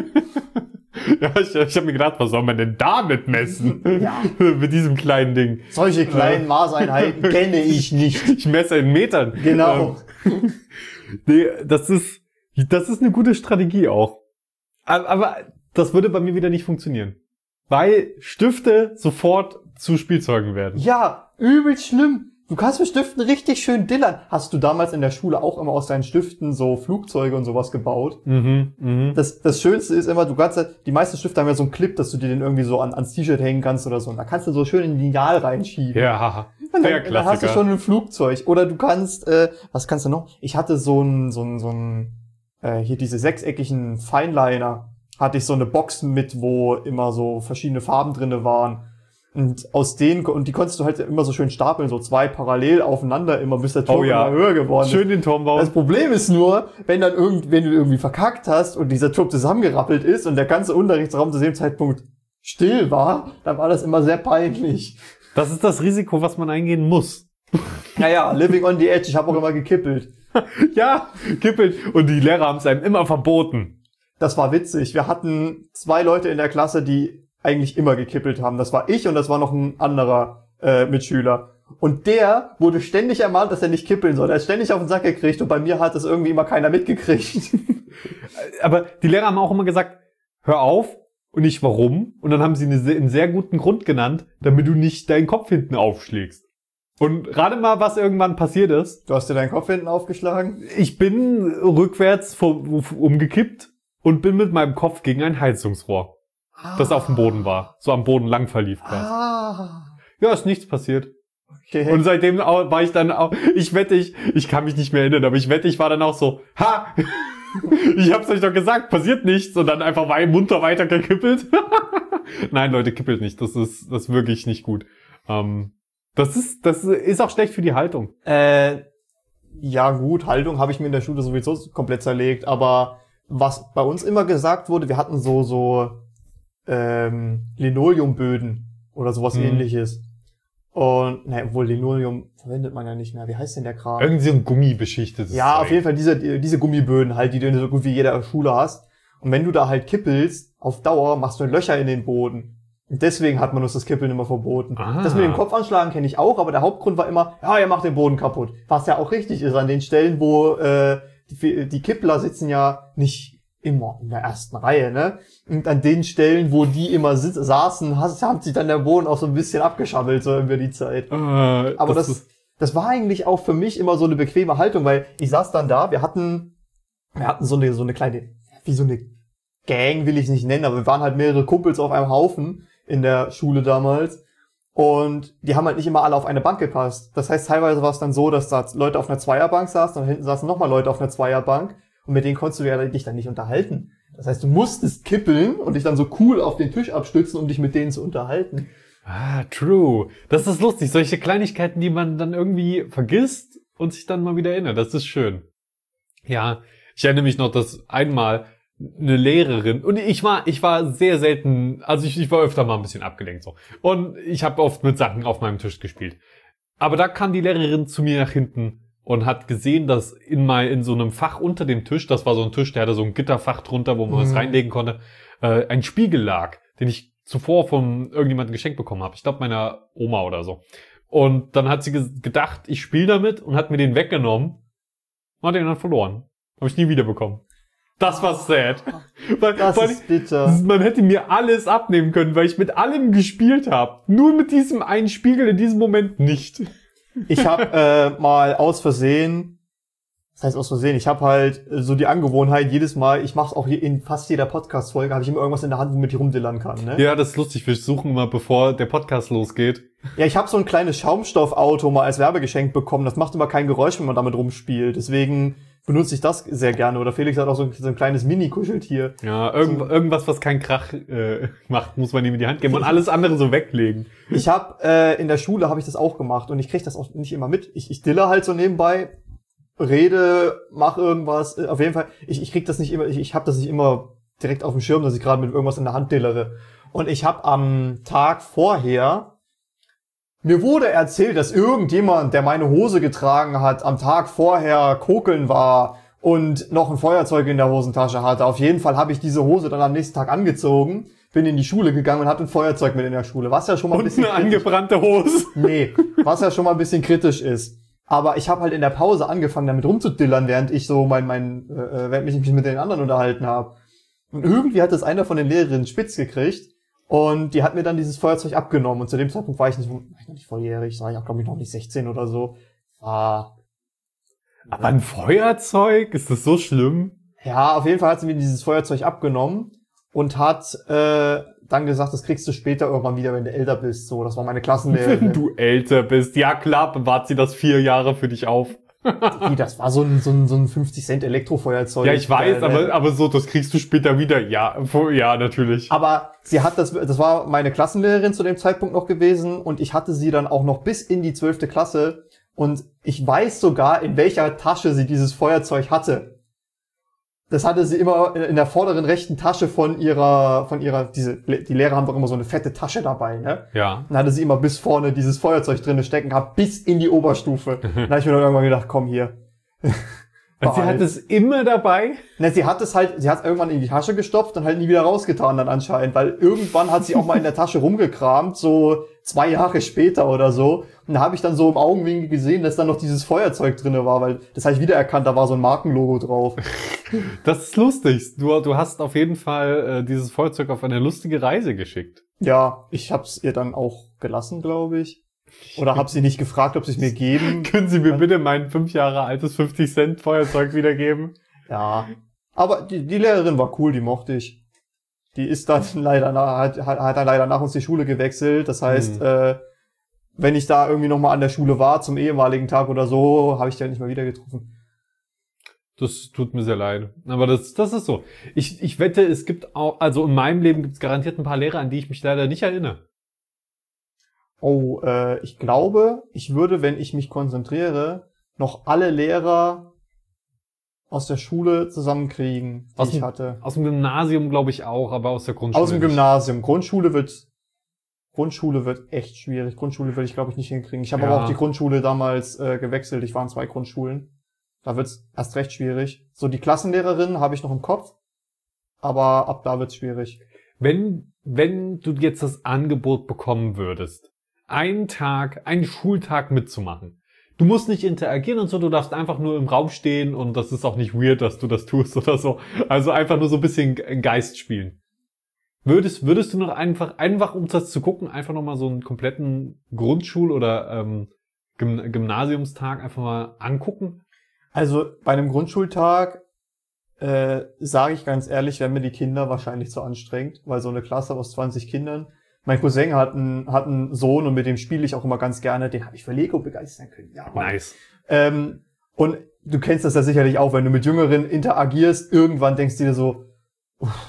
Ja, ich, ich habe mir gedacht, was soll man denn damit messen? Ja. Mit diesem kleinen Ding. Solche kleinen Maßeinheiten kenne ich nicht. Ich messe in Metern. Genau. Ähm, nee, das ist, das ist eine gute Strategie auch. Aber, aber das würde bei mir wieder nicht funktionieren. Weil Stifte sofort zu Spielzeugen werden. Ja, übelst schlimm. Du kannst mit Stiften richtig schön dillern. Hast du damals in der Schule auch immer aus deinen Stiften so Flugzeuge und sowas gebaut? Mhm, mhm. Das, das Schönste ist immer, du kannst halt, die meisten Stifte haben ja so einen Clip, dass du dir den irgendwie so an, ans T-Shirt hängen kannst oder so. Und da kannst du so schön in den Lineal reinschieben. Ja, Und der dann, dann hast du Klassiker. schon ein Flugzeug. Oder du kannst, äh, was kannst du noch? Ich hatte so ein, so ein, so ein, äh, hier diese sechseckigen Fineliner. Hatte ich so eine Box mit, wo immer so verschiedene Farben drinne waren. Und aus denen, und die konntest du halt immer so schön stapeln, so zwei parallel aufeinander immer, bis der Turm Oh ja. immer höher geworden ist. Schön den Turm bauen. Das Problem ist nur, wenn dann irgend, wenn du irgendwie verkackt hast und dieser Turm zusammengerappelt ist und der ganze Unterrichtsraum zu dem Zeitpunkt still war, dann war das immer sehr peinlich. Das ist das Risiko, was man eingehen muss. Naja, living on the edge, ich habe auch immer gekippelt. Ja, kippeln. Und die Lehrer haben es einem immer verboten. Das war witzig. Wir hatten zwei Leute in der Klasse, die eigentlich immer gekippelt haben. Das war ich und das war noch ein anderer äh, Mitschüler. Und der wurde ständig ermahnt, dass er nicht kippeln soll. Er hat ständig auf den Sack gekriegt und bei mir hat das irgendwie immer keiner mitgekriegt. Aber die Lehrer haben auch immer gesagt, hör auf und nicht warum. Und dann haben sie eine, einen sehr guten Grund genannt, damit du nicht deinen Kopf hinten aufschlägst. Und gerade mal, was irgendwann passiert ist. Du hast dir deinen Kopf hinten aufgeschlagen? Ich bin rückwärts vom, umgekippt und bin mit meinem Kopf gegen ein Heizungsrohr, das auf dem Boden war. So am Boden lang verlief quasi. Ah. Ja, ist nichts passiert. Okay. Und seitdem au- war ich dann auch, ich wette, ich, ich kann mich nicht mehr erinnern, aber ich wette, ich war dann auch so, ha! Ich hab's euch doch gesagt, passiert nichts und dann einfach wei- munter weiter gekippelt. Nein, Leute, kippelt nicht. Das ist, das ist wirklich nicht gut. Ähm, das ist, das ist auch schlecht für die Haltung. Äh, ja gut, Haltung habe ich mir in der Schule sowieso komplett zerlegt, aber was bei uns immer gesagt wurde, wir hatten so, so, ähm, Linoleumböden oder sowas Hm. ähnliches. Und, ne, obwohl Linoleum verwendet man ja nicht mehr. Wie heißt denn der Kram? Irgendwie so ein gummibeschichtetes Ja, Zeug. auf jeden Fall diese, diese Gummiböden halt, die du in so gut wie jeder Schule hast. Und wenn du da halt kippelst, auf Dauer machst du Löcher in den Boden. Und deswegen hat man uns das Kippeln immer verboten. Ah. Das mit dem Kopfanschlagen kenne ich auch, aber der Hauptgrund war immer, ja, ihr macht den Boden kaputt. Was ja auch richtig ist, an den Stellen, wo äh, die, die Kippler sitzen ja nicht immer in der ersten Reihe, ne? Und an den Stellen, wo die immer sitz, saßen, has- hat sich dann der Boden auch so ein bisschen abgeschabbelt, so über die Zeit. Äh, Aber das, ist- das war eigentlich auch für mich immer so eine bequeme Haltung, weil ich saß dann da, wir hatten, wir hatten so eine, so eine kleine, wie so eine Gang will ich nicht nennen, aber wir waren halt mehrere Kumpels auf einem Haufen in der Schule damals. Und die haben halt nicht immer alle auf eine Bank gepasst. Das heißt, teilweise war es dann so, dass da Leute auf einer Zweierbank saßen und hinten saßen nochmal Leute auf einer Zweierbank. Und mit denen konntest du ja dich dann nicht unterhalten. Das heißt, du musstest kippeln und dich dann so cool auf den Tisch abstützen, um dich mit denen zu unterhalten. Ah, true. Das ist lustig. Solche Kleinigkeiten, die man dann irgendwie vergisst und sich dann mal wieder erinnert. Das ist schön. Ja, ich erinnere mich noch, dass einmal eine Lehrerin, und ich war ich war sehr selten, also ich, ich war öfter mal ein bisschen abgelenkt so. Und ich habe oft mit Sachen auf meinem Tisch gespielt. Aber da kam die Lehrerin zu mir nach hinten und hat gesehen, dass in mal in so einem Fach unter dem Tisch, das war so ein Tisch, der hatte so ein Gitterfach drunter, wo man Mhm. was reinlegen konnte, äh, ein Spiegel lag, den ich zuvor von irgendjemandem geschenkt bekommen habe. Ich glaube meiner Oma oder so. Und dann hat sie ge- gedacht, ich spiele damit und hat mir den weggenommen und hat den dann verloren. Habe ich nie wiederbekommen. Das war sad. Weil, Das weil ist bitter. man hätte mir alles abnehmen können, weil ich mit allem gespielt habe. Nur mit diesem einen Spiegel in diesem Moment nicht. Ich habe äh, mal aus Versehen, das heißt aus Versehen, ich habe halt äh, so die Angewohnheit, jedes Mal, ich mache es auch hier in fast jeder Podcast-Folge, habe ich immer irgendwas in der Hand, womit ich rumdillern kann. Ne? Ja, das ist lustig. Wir suchen immer, bevor der Podcast losgeht. Ja, ich habe so ein kleines Schaumstoffauto mal als Werbegeschenk bekommen. Das macht immer kein Geräusch, wenn man damit rumspielt. Deswegen benutze ich das sehr gerne. Oder Felix hat auch so ein, so ein kleines Mini-Kuscheltier. Ja, irgend, So. irgendwas, was keinen Krach äh, macht, muss man ihm in die Hand geben und alles andere so weglegen. Ich habe äh, in der Schule habe ich das auch gemacht und ich krieg das auch nicht immer mit. Ich, ich dille halt so nebenbei, rede, mach irgendwas. Äh, Auf jeden Fall, ich, ich krieg das nicht immer, ich, ich habe das nicht immer direkt auf dem Schirm, dass ich gerade mit irgendwas in der Hand dillere. Und ich habe am Tag vorher, mir wurde erzählt, dass irgendjemand, der meine Hose getragen hat, am Tag vorher kokeln war und noch ein Feuerzeug in der Hosentasche hatte. Auf jeden Fall habe ich diese Hose dann am nächsten Tag angezogen, bin in die Schule gegangen und hatte ein Feuerzeug mit in der Schule, was ja schon mal ein Und bisschen eine kritisch, angebrannte Hose. nee, was ja schon mal ein bisschen kritisch ist. Aber ich habe halt in der Pause angefangen, damit rumzudillern, während ich so mein, mein, äh, während ich mich mit den anderen unterhalten habe. Und irgendwie hat das einer von den Lehrerinnen spitz gekriegt. Und die hat mir dann dieses Feuerzeug abgenommen. Und zu dem Zeitpunkt war ich nicht, war ich noch nicht volljährig, war ich auch, glaube ich, noch nicht sechzehn oder so. War, Aber ein Feuerzeug? Ist das so schlimm? ja, auf jeden Fall hat sie mir dieses Feuerzeug abgenommen und hat äh, dann gesagt, das kriegst du später irgendwann wieder, wenn du älter bist. So, das war meine Wenn Klassenlehrerin. du älter bist. Ja klar, bewahrt sie das vier Jahre für dich auf. Wie, das war so ein, so ein, so ein fünfzig Cent Elektrofeuerzeug. Ja, ich weiß, Äh, aber, aber so, das kriegst du später wieder. Ja, vo- ja, natürlich. Aber sie hat das, das war meine Klassenlehrerin zu dem Zeitpunkt noch gewesen und ich hatte sie dann auch noch bis in die zwölfte Klasse und ich weiß sogar, in welcher Tasche sie dieses Feuerzeug hatte. Das hatte sie immer in der vorderen rechten Tasche von ihrer, von ihrer, diese, die Lehrer haben doch immer so eine fette Tasche dabei, ne? Ja. Dann hatte sie immer bis vorne dieses Feuerzeug drinne stecken gehabt, bis in die Oberstufe. Dann habe ich mir dann irgendwann gedacht, komm hier. Und sie hat es immer dabei? Ne, sie hat es halt, sie hat es irgendwann in die Tasche gestopft und halt nie wieder rausgetan dann anscheinend, weil irgendwann hat sie auch mal in der Tasche rumgekramt, so zwei Jahre später oder so. Und da habe ich dann so im Augenwinkel gesehen, dass da noch dieses Feuerzeug drinne war, weil das habe ich wiedererkannt, da war so ein Markenlogo drauf. Das ist lustig. Du, du hast auf jeden Fall äh, dieses Feuerzeug auf eine lustige Reise geschickt. Ja, ich hab's ihr dann auch gelassen, glaube ich. Oder hab sie nicht gefragt, ob sie es mir geben. Können Sie mir bitte mein fünf Jahre altes fünfzig Cent Feuerzeug wiedergeben? Ja. Aber die, die Lehrerin war cool, die mochte ich. Die ist dann leider nach, hat, hat hat dann leider nach uns die Schule gewechselt. Das heißt, Hm. äh, wenn ich da irgendwie nochmal an der Schule war, zum ehemaligen Tag oder so, habe ich die halt nicht mehr wieder getroffen. Das tut mir sehr leid. Aber das, das ist so. Ich, ich wette, es gibt auch, also in meinem Leben gibt es garantiert ein paar Lehrer, an die ich mich leider nicht erinnere. Oh, äh, ich glaube, ich würde, wenn ich mich konzentriere, noch alle Lehrer aus der Schule zusammenkriegen, die Aus ich dem- hatte. Aus dem Gymnasium glaube ich auch, aber aus der Grundschule Aus dem nicht. Gymnasium. Grundschule wird, Grundschule wird echt schwierig. Grundschule würde ich, glaube ich, nicht hinkriegen. Ich habe Ja. aber auch die Grundschule damals äh, gewechselt. Ich war in zwei Grundschulen. Da wird's erst recht schwierig. So, die Klassenlehrerin habe ich noch im Kopf, aber ab da wird's schwierig. Wenn, wenn du jetzt das Angebot bekommen würdest, einen Tag, einen Schultag mitzumachen. Du musst nicht interagieren und so, du darfst einfach nur im Raum stehen und das ist auch nicht weird, dass du das tust oder so. Also einfach nur so ein bisschen Geist spielen. Würdest, würdest du noch einfach, einfach um das zu gucken, einfach nochmal so einen kompletten Grundschul- oder ähm, Gym- Gymnasiumstag einfach mal angucken? Also bei einem Grundschultag äh, sage ich ganz ehrlich, wären mir die Kinder wahrscheinlich zu anstrengend, weil so eine Klasse aus zwanzig Kindern. Mein Cousin hat einen, hat einen Sohn und mit dem spiele ich auch immer ganz gerne. Den habe ich für Lego begeistern können. Ja, Mann. Nice. Ähm, und du kennst das ja sicherlich auch, wenn du mit Jüngeren interagierst, irgendwann denkst du dir so, uff,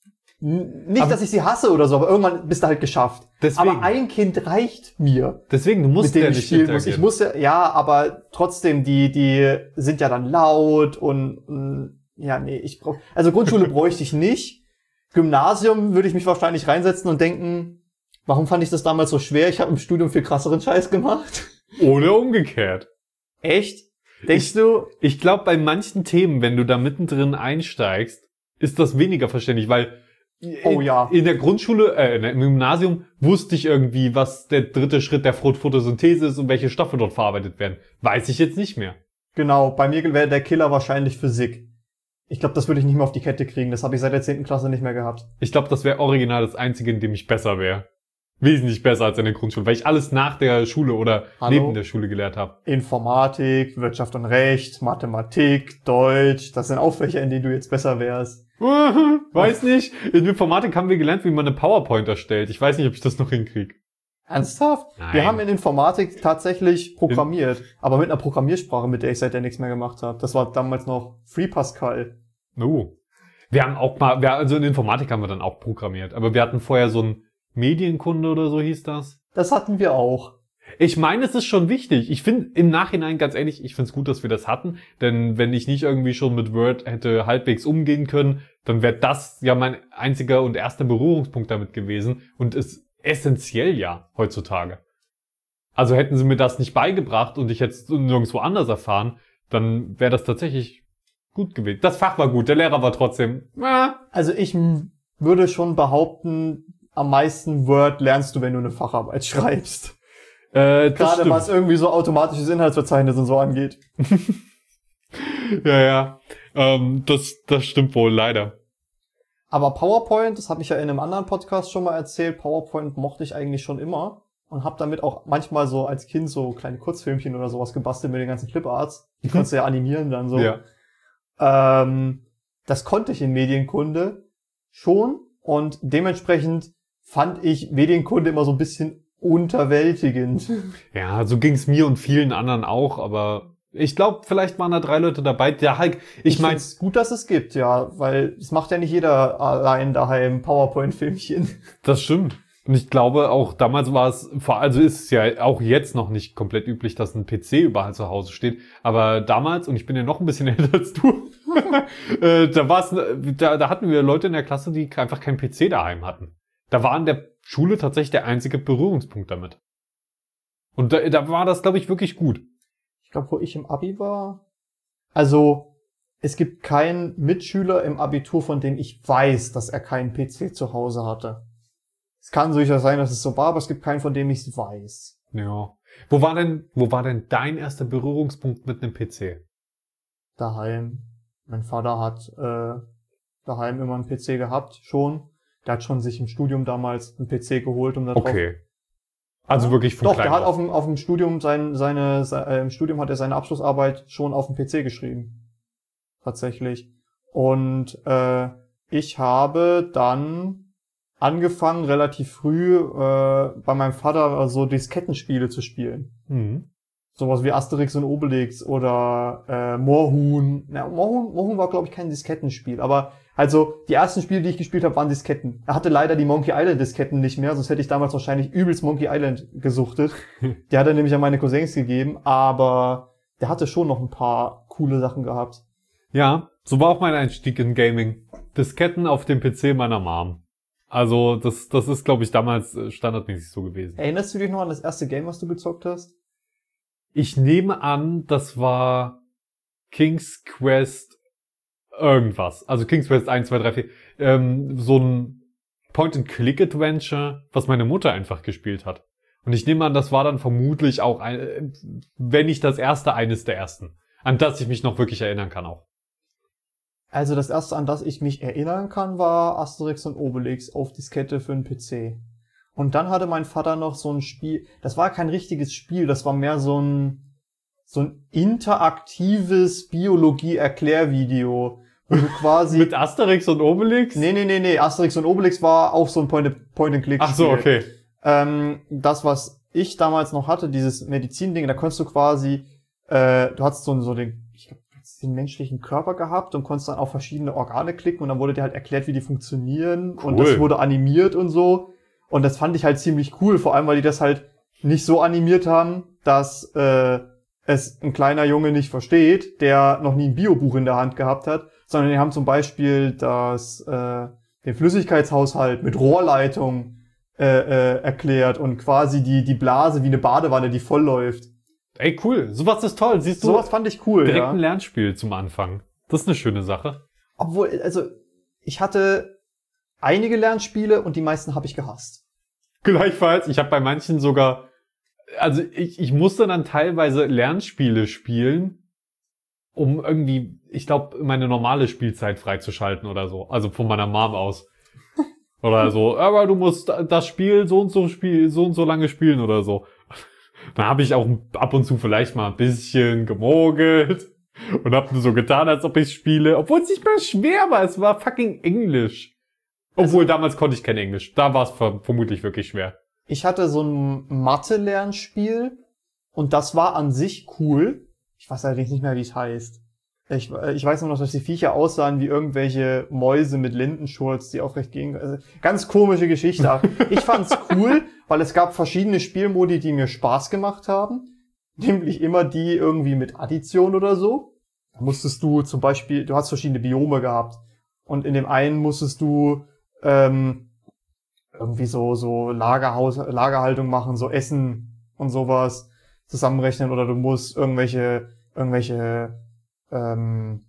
n- nicht, Aber- dass ich sie hasse oder so, aber irgendwann bist du halt geschafft. Deswegen. Aber ein Kind reicht mir, Deswegen, du musst mit dem ja ich nicht spielen muss. Ich interagieren. muss ja, ja, aber trotzdem, die, die sind ja dann laut und, und ja, nee, ich brauch, also Grundschule bräuchte ich nicht. Gymnasium würde ich mich wahrscheinlich reinsetzen und denken, warum fand ich das damals so schwer? Ich habe im Studium viel krasseren Scheiß gemacht. Oder umgekehrt. Echt? Denkst du? Ich glaube, bei manchen Themen, wenn du da mittendrin einsteigst, ist das weniger verständlich, weil Oh in, ja. in der Grundschule, äh, im Gymnasium wusste ich irgendwie, was der dritte Schritt der Photosynthese ist und welche Stoffe dort verarbeitet werden. Weiß ich jetzt nicht mehr. Genau, bei mir wäre der Killer wahrscheinlich Physik. Ich glaube, das würde ich nicht mehr auf die Kette kriegen. Das habe ich seit der zehnten Klasse nicht mehr gehabt. Ich glaube, das wäre original das Einzige, in dem ich besser wäre. Wesentlich besser als in der Grundschule, weil ich alles nach der Schule oder Hallo? neben der Schule gelernt habe. Informatik, Wirtschaft und Recht, Mathematik, Deutsch, das sind auch Fächer, in denen du jetzt besser wärst. Weiß nicht. In Informatik haben wir gelernt, wie man eine PowerPoint erstellt. Ich weiß nicht, ob ich das noch hinkriege. Ernsthaft? Nein. Wir haben in Informatik tatsächlich programmiert, aber mit einer Programmiersprache, mit der ich seitdem nichts mehr gemacht habe. Das war damals noch Free Pascal. Oh. Wir haben auch mal, wir, also in Informatik haben wir dann auch programmiert, aber wir hatten vorher so ein Medienkunde oder so hieß das. Das hatten wir auch. Ich meine, es ist schon wichtig. Ich finde im Nachhinein, ganz ehrlich, ich finde es gut, dass wir das hatten, denn wenn ich nicht irgendwie schon mit Word hätte halbwegs umgehen können, dann wäre das ja mein einziger und erster Berührungspunkt damit gewesen und ist essentiell ja heutzutage. Also hätten sie mir das nicht beigebracht und ich hätte es nirgendwo anders erfahren, dann wäre das tatsächlich gut gewesen. Das Fach war gut, der Lehrer war trotzdem, äh, Also ich m- würde schon behaupten, am meisten Word lernst du, wenn du eine Facharbeit schreibst. äh, das Gerade stimmt. was irgendwie so automatisches Inhaltsverzeichnis und so angeht. Ja, ja. Ähm, das, das stimmt wohl, leider. Aber PowerPoint, das habe ich ja in einem anderen Podcast schon mal erzählt, PowerPoint mochte ich eigentlich schon immer und habe damit auch manchmal so als Kind so kleine Kurzfilmchen oder sowas gebastelt mit den ganzen Cliparts. Die konntest du ja animieren dann so. Ja. Ähm, das konnte ich in Medienkunde schon und dementsprechend fand ich Medienkunde immer so ein bisschen unterwältigend. Ja, so ging's mir und vielen anderen auch, aber ich glaube, vielleicht waren da drei Leute dabei. Der Hulk, ich, Ich meine, meine, es gut, dass es gibt, ja, weil es macht ja nicht jeder allein daheim PowerPoint-Filmchen. das stimmt. Und ich glaube, auch damals war es, vor- also ist es ja auch jetzt noch nicht komplett üblich, dass ein P C überall zu Hause steht. Aber damals, und ich bin ja noch ein bisschen älter als du, äh, da war es, da, da hatten wir Leute in der Klasse, die einfach keinen P C daheim hatten. Da war in der Schule tatsächlich der einzige Berührungspunkt damit. Und da, da war das, glaube ich, wirklich gut. Ich glaube, wo ich im Abi war. Also, es gibt keinen Mitschüler im Abitur, von dem ich weiß, dass er keinen P C zu Hause hatte. Es kann sicher sein, dass es so war, aber es gibt keinen, von dem ich es weiß. Ja. Wo war denn, wo war denn dein erster Berührungspunkt mit einem P C? Daheim. Mein Vater hat äh, daheim immer einen P C gehabt, schon. Der hat schon sich im Studium damals einen P C geholt, um da drauf. Okay. Also Ja. wirklich von Doch, klein der hat auf. auf dem, auf dem Studium sein, seine, se- äh, im Studium hat er seine Abschlussarbeit schon auf dem P C geschrieben. Tatsächlich. Und äh, ich habe dann angefangen, relativ früh äh, bei meinem Vater so Diskettenspiele zu spielen. Mhm. Sowas wie Asterix und Obelix oder äh, Moorhuhn. Na, Moorhuhn, Moorhuhn war, glaube ich, kein Diskettenspiel. Aber also die ersten Spiele, die ich gespielt habe, waren Disketten. Er hatte leider die Monkey Island Disketten nicht mehr, sonst hätte ich damals wahrscheinlich übelst Monkey Island gesuchtet. Die hat er nämlich an meine Cousins gegeben, aber der hatte schon noch ein paar coole Sachen gehabt. Ja, so war auch mein Einstieg in Gaming. Disketten auf dem P C meiner Mom. Also das, das ist, glaube ich, damals standardmäßig so gewesen. Erinnerst du dich noch an das erste Game, was du gezockt hast? Ich nehme an, das war King's Quest irgendwas. Also King's Quest eins, zwei, drei, vier. Ähm, so ein Point-and-Click-Adventure, was meine Mutter einfach gespielt hat. Und ich nehme an, das war dann vermutlich auch, ein, wenn nicht das erste, eines der ersten. An das ich mich noch wirklich erinnern kann auch. Also das erste, an das ich mich erinnern kann, war Asterix und Obelix auf Diskette für den P C. Und dann hatte mein Vater noch so ein Spiel, das war kein richtiges Spiel, das war mehr so ein so ein interaktives Biologie-Erklärvideo, wo du quasi... Mit Asterix und Obelix? Nee, nee, nee, nee, Asterix und Obelix war auch so ein Point-and-Click-Spiel. Ach so, okay. Ähm, das, was ich damals noch hatte, dieses Medizin-Ding, da konntest du quasi, äh, du hast so, so den, ich glaub, den menschlichen Körper gehabt und konntest dann auf verschiedene Organe klicken und dann wurde dir halt erklärt, wie die funktionieren. Cool. Und das wurde animiert und so. Und das fand ich halt ziemlich cool, vor allem, weil die das halt nicht so animiert haben, dass äh, es ein kleiner Junge nicht versteht, der noch nie ein Biobuch in der Hand gehabt hat, sondern die haben zum Beispiel das äh, den Flüssigkeitshaushalt mit Rohrleitung äh, äh, erklärt und quasi die die Blase wie eine Badewanne, die voll läuft. Ey, cool. Sowas ist toll. Siehst du? Sowas fand ich cool, direkt ja. ein Lernspiel zum Anfang. Das ist eine schöne Sache. Obwohl, also ich hatte einige Lernspiele und die meisten habe ich gehasst. Gleichfalls. Ich habe bei manchen sogar, also ich, ich musste dann teilweise Lernspiele spielen, um irgendwie, ich glaube, meine normale Spielzeit freizuschalten oder so. Also von meiner Mom aus. Oder so, aber du musst das Spiel so und so spiel, so und so lange spielen oder so. Dann habe ich auch ab und zu vielleicht mal ein bisschen gemogelt und habe nur so getan, als ob ich spiele, obwohl es nicht mehr schwer war. Es war fucking Englisch. Obwohl, also, damals konnte ich kein Englisch. Da war es ver- vermutlich wirklich schwer. Ich hatte so ein Mathe-Lernspiel und das war an sich cool. Ich weiß allerdings nicht mehr, wie es heißt. Ich, ich weiß nur noch, dass die Viecher aussahen wie irgendwelche Mäuse mit Lendenschurz, die aufrecht gingen. Also, ganz komische Geschichte. Ich fand's cool, weil es gab verschiedene Spielmodi, die mir Spaß gemacht haben. Nämlich immer die irgendwie mit Addition oder so. Da musstest du zum Beispiel, du hast verschiedene Biome gehabt. Und in dem einen musstest du ähm, irgendwie so so Lagerhaus, Lagerhaltung machen, so Essen und sowas zusammenrechnen. Oder du musst irgendwelche irgendwelche ähm,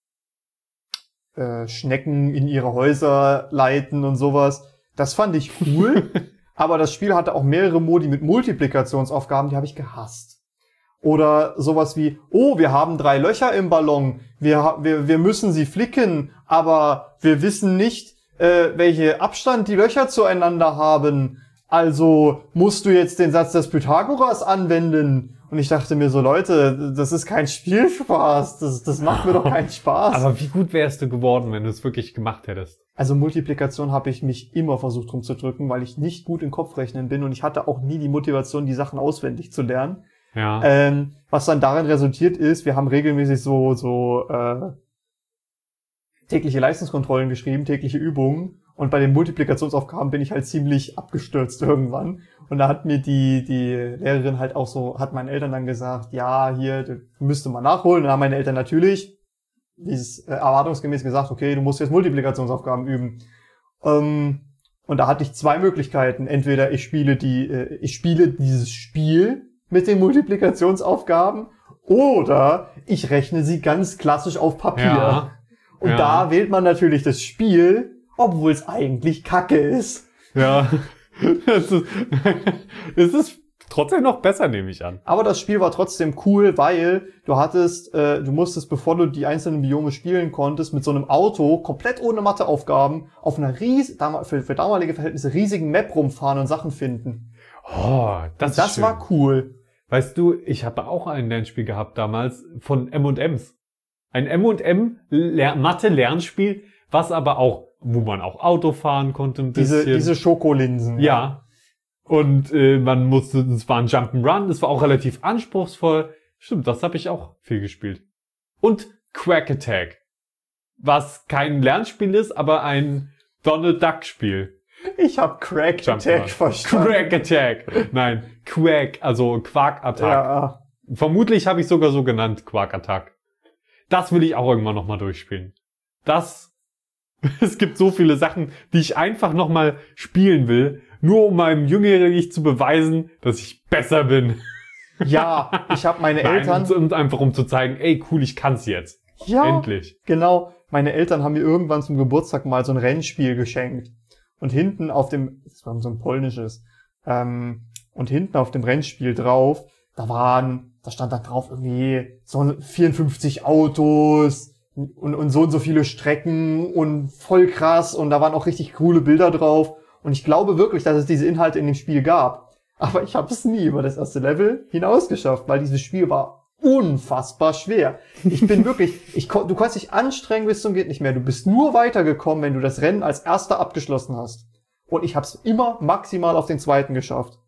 äh, Schnecken in ihre Häuser leiten und sowas. Das fand ich cool, aber das Spiel hatte auch mehrere Modi mit Multiplikationsaufgaben, die habe ich gehasst. Oder sowas wie, oh, wir haben drei Löcher im Ballon, wir, wir, wir müssen sie flicken, aber wir wissen nicht, äh, welche Abstand die Löcher zueinander haben. Also musst du jetzt den Satz des Pythagoras anwenden. Und ich dachte mir so, Leute, das ist kein Spielspaß. Das, das macht mir doch keinen Spaß. Aber wie gut wärst du geworden, wenn du es wirklich gemacht hättest? Also Multiplikation habe ich mich immer versucht rumzudrücken, weil ich nicht gut in Kopfrechnen bin und ich hatte auch nie die Motivation, die Sachen auswendig zu lernen. Ja. Ähm, was dann darin resultiert ist, wir haben regelmäßig so so äh, tägliche Leistungskontrollen geschrieben, tägliche Übungen. Und bei den Multiplikationsaufgaben bin ich halt ziemlich abgestürzt irgendwann. Und da hat mir die die Lehrerin halt auch so, hat meinen Eltern dann gesagt, ja, hier, du müsste mal nachholen. Und dann haben meine Eltern natürlich, wie es äh, erwartungsgemäß gesagt, okay, du musst jetzt Multiplikationsaufgaben üben. Ähm, und da hatte ich zwei Möglichkeiten. Entweder ich spiele die, äh, ich spiele dieses Spiel mit den Multiplikationsaufgaben oder ich rechne sie ganz klassisch auf Papier. Ja. Und Ja. da wählt man natürlich das Spiel, obwohl es eigentlich Kacke ist. Ja. Es ist, es ist trotzdem noch besser, nehme ich an. Aber das Spiel war trotzdem cool, weil du hattest, äh, du musstest, bevor du die einzelnen Biome spielen konntest, mit so einem Auto, komplett ohne Matheaufgaben, auf einer ries für, für damalige Verhältnisse riesigen Map rumfahren und Sachen finden. Oh, das, Und das ist schön. war cool. Weißt du, ich habe auch ein Lernspiel gehabt damals von M und M's. Ein M und M Mathe-Lernspiel, was aber auch, wo man auch Auto fahren konnte ein bisschen. Diese, diese Schokolinsen. Ja. Und äh, man musste, es war ein Jump'n'Run, es war auch relativ anspruchsvoll. Stimmt, das habe ich auch viel gespielt. Und Quack Attack, was kein Lernspiel ist, aber ein Donald Duck Spiel. Ich hab Crack Attack verstanden. Quack Attack. Nein, Quack, also Quark Attack. Ja. Vermutlich habe ich sogar so genannt, Quark Attack. Das will ich auch irgendwann nochmal durchspielen. Das, es gibt so viele Sachen, die ich einfach nochmal spielen will, nur um meinem jüngeren Ich zu beweisen, dass ich besser bin. Ja, ich habe meine Nein, Eltern... und, und einfach um zu zeigen, ey cool, ich kann's jetzt. Ja, Endlich. Genau. Meine Eltern haben mir irgendwann zum Geburtstag mal so ein Rennspiel geschenkt. Und hinten auf dem, das war so ein polnisches, ähm, und hinten auf dem Rennspiel drauf, da waren, da stand da drauf irgendwie so vierundfünfzig Autos und, und so und so viele Strecken und voll krass und da waren auch richtig coole Bilder drauf. Und ich glaube wirklich, dass es diese Inhalte in dem Spiel gab. Aber ich habe es nie über das erste Level hinaus geschafft, weil dieses Spiel war unfassbar schwer. Ich bin wirklich, ich, du kannst dich anstrengen bis zum geht nicht mehr. Du bist nur weitergekommen, wenn du das Rennen als Erster abgeschlossen hast. Und ich habe es immer maximal auf den zweiten geschafft.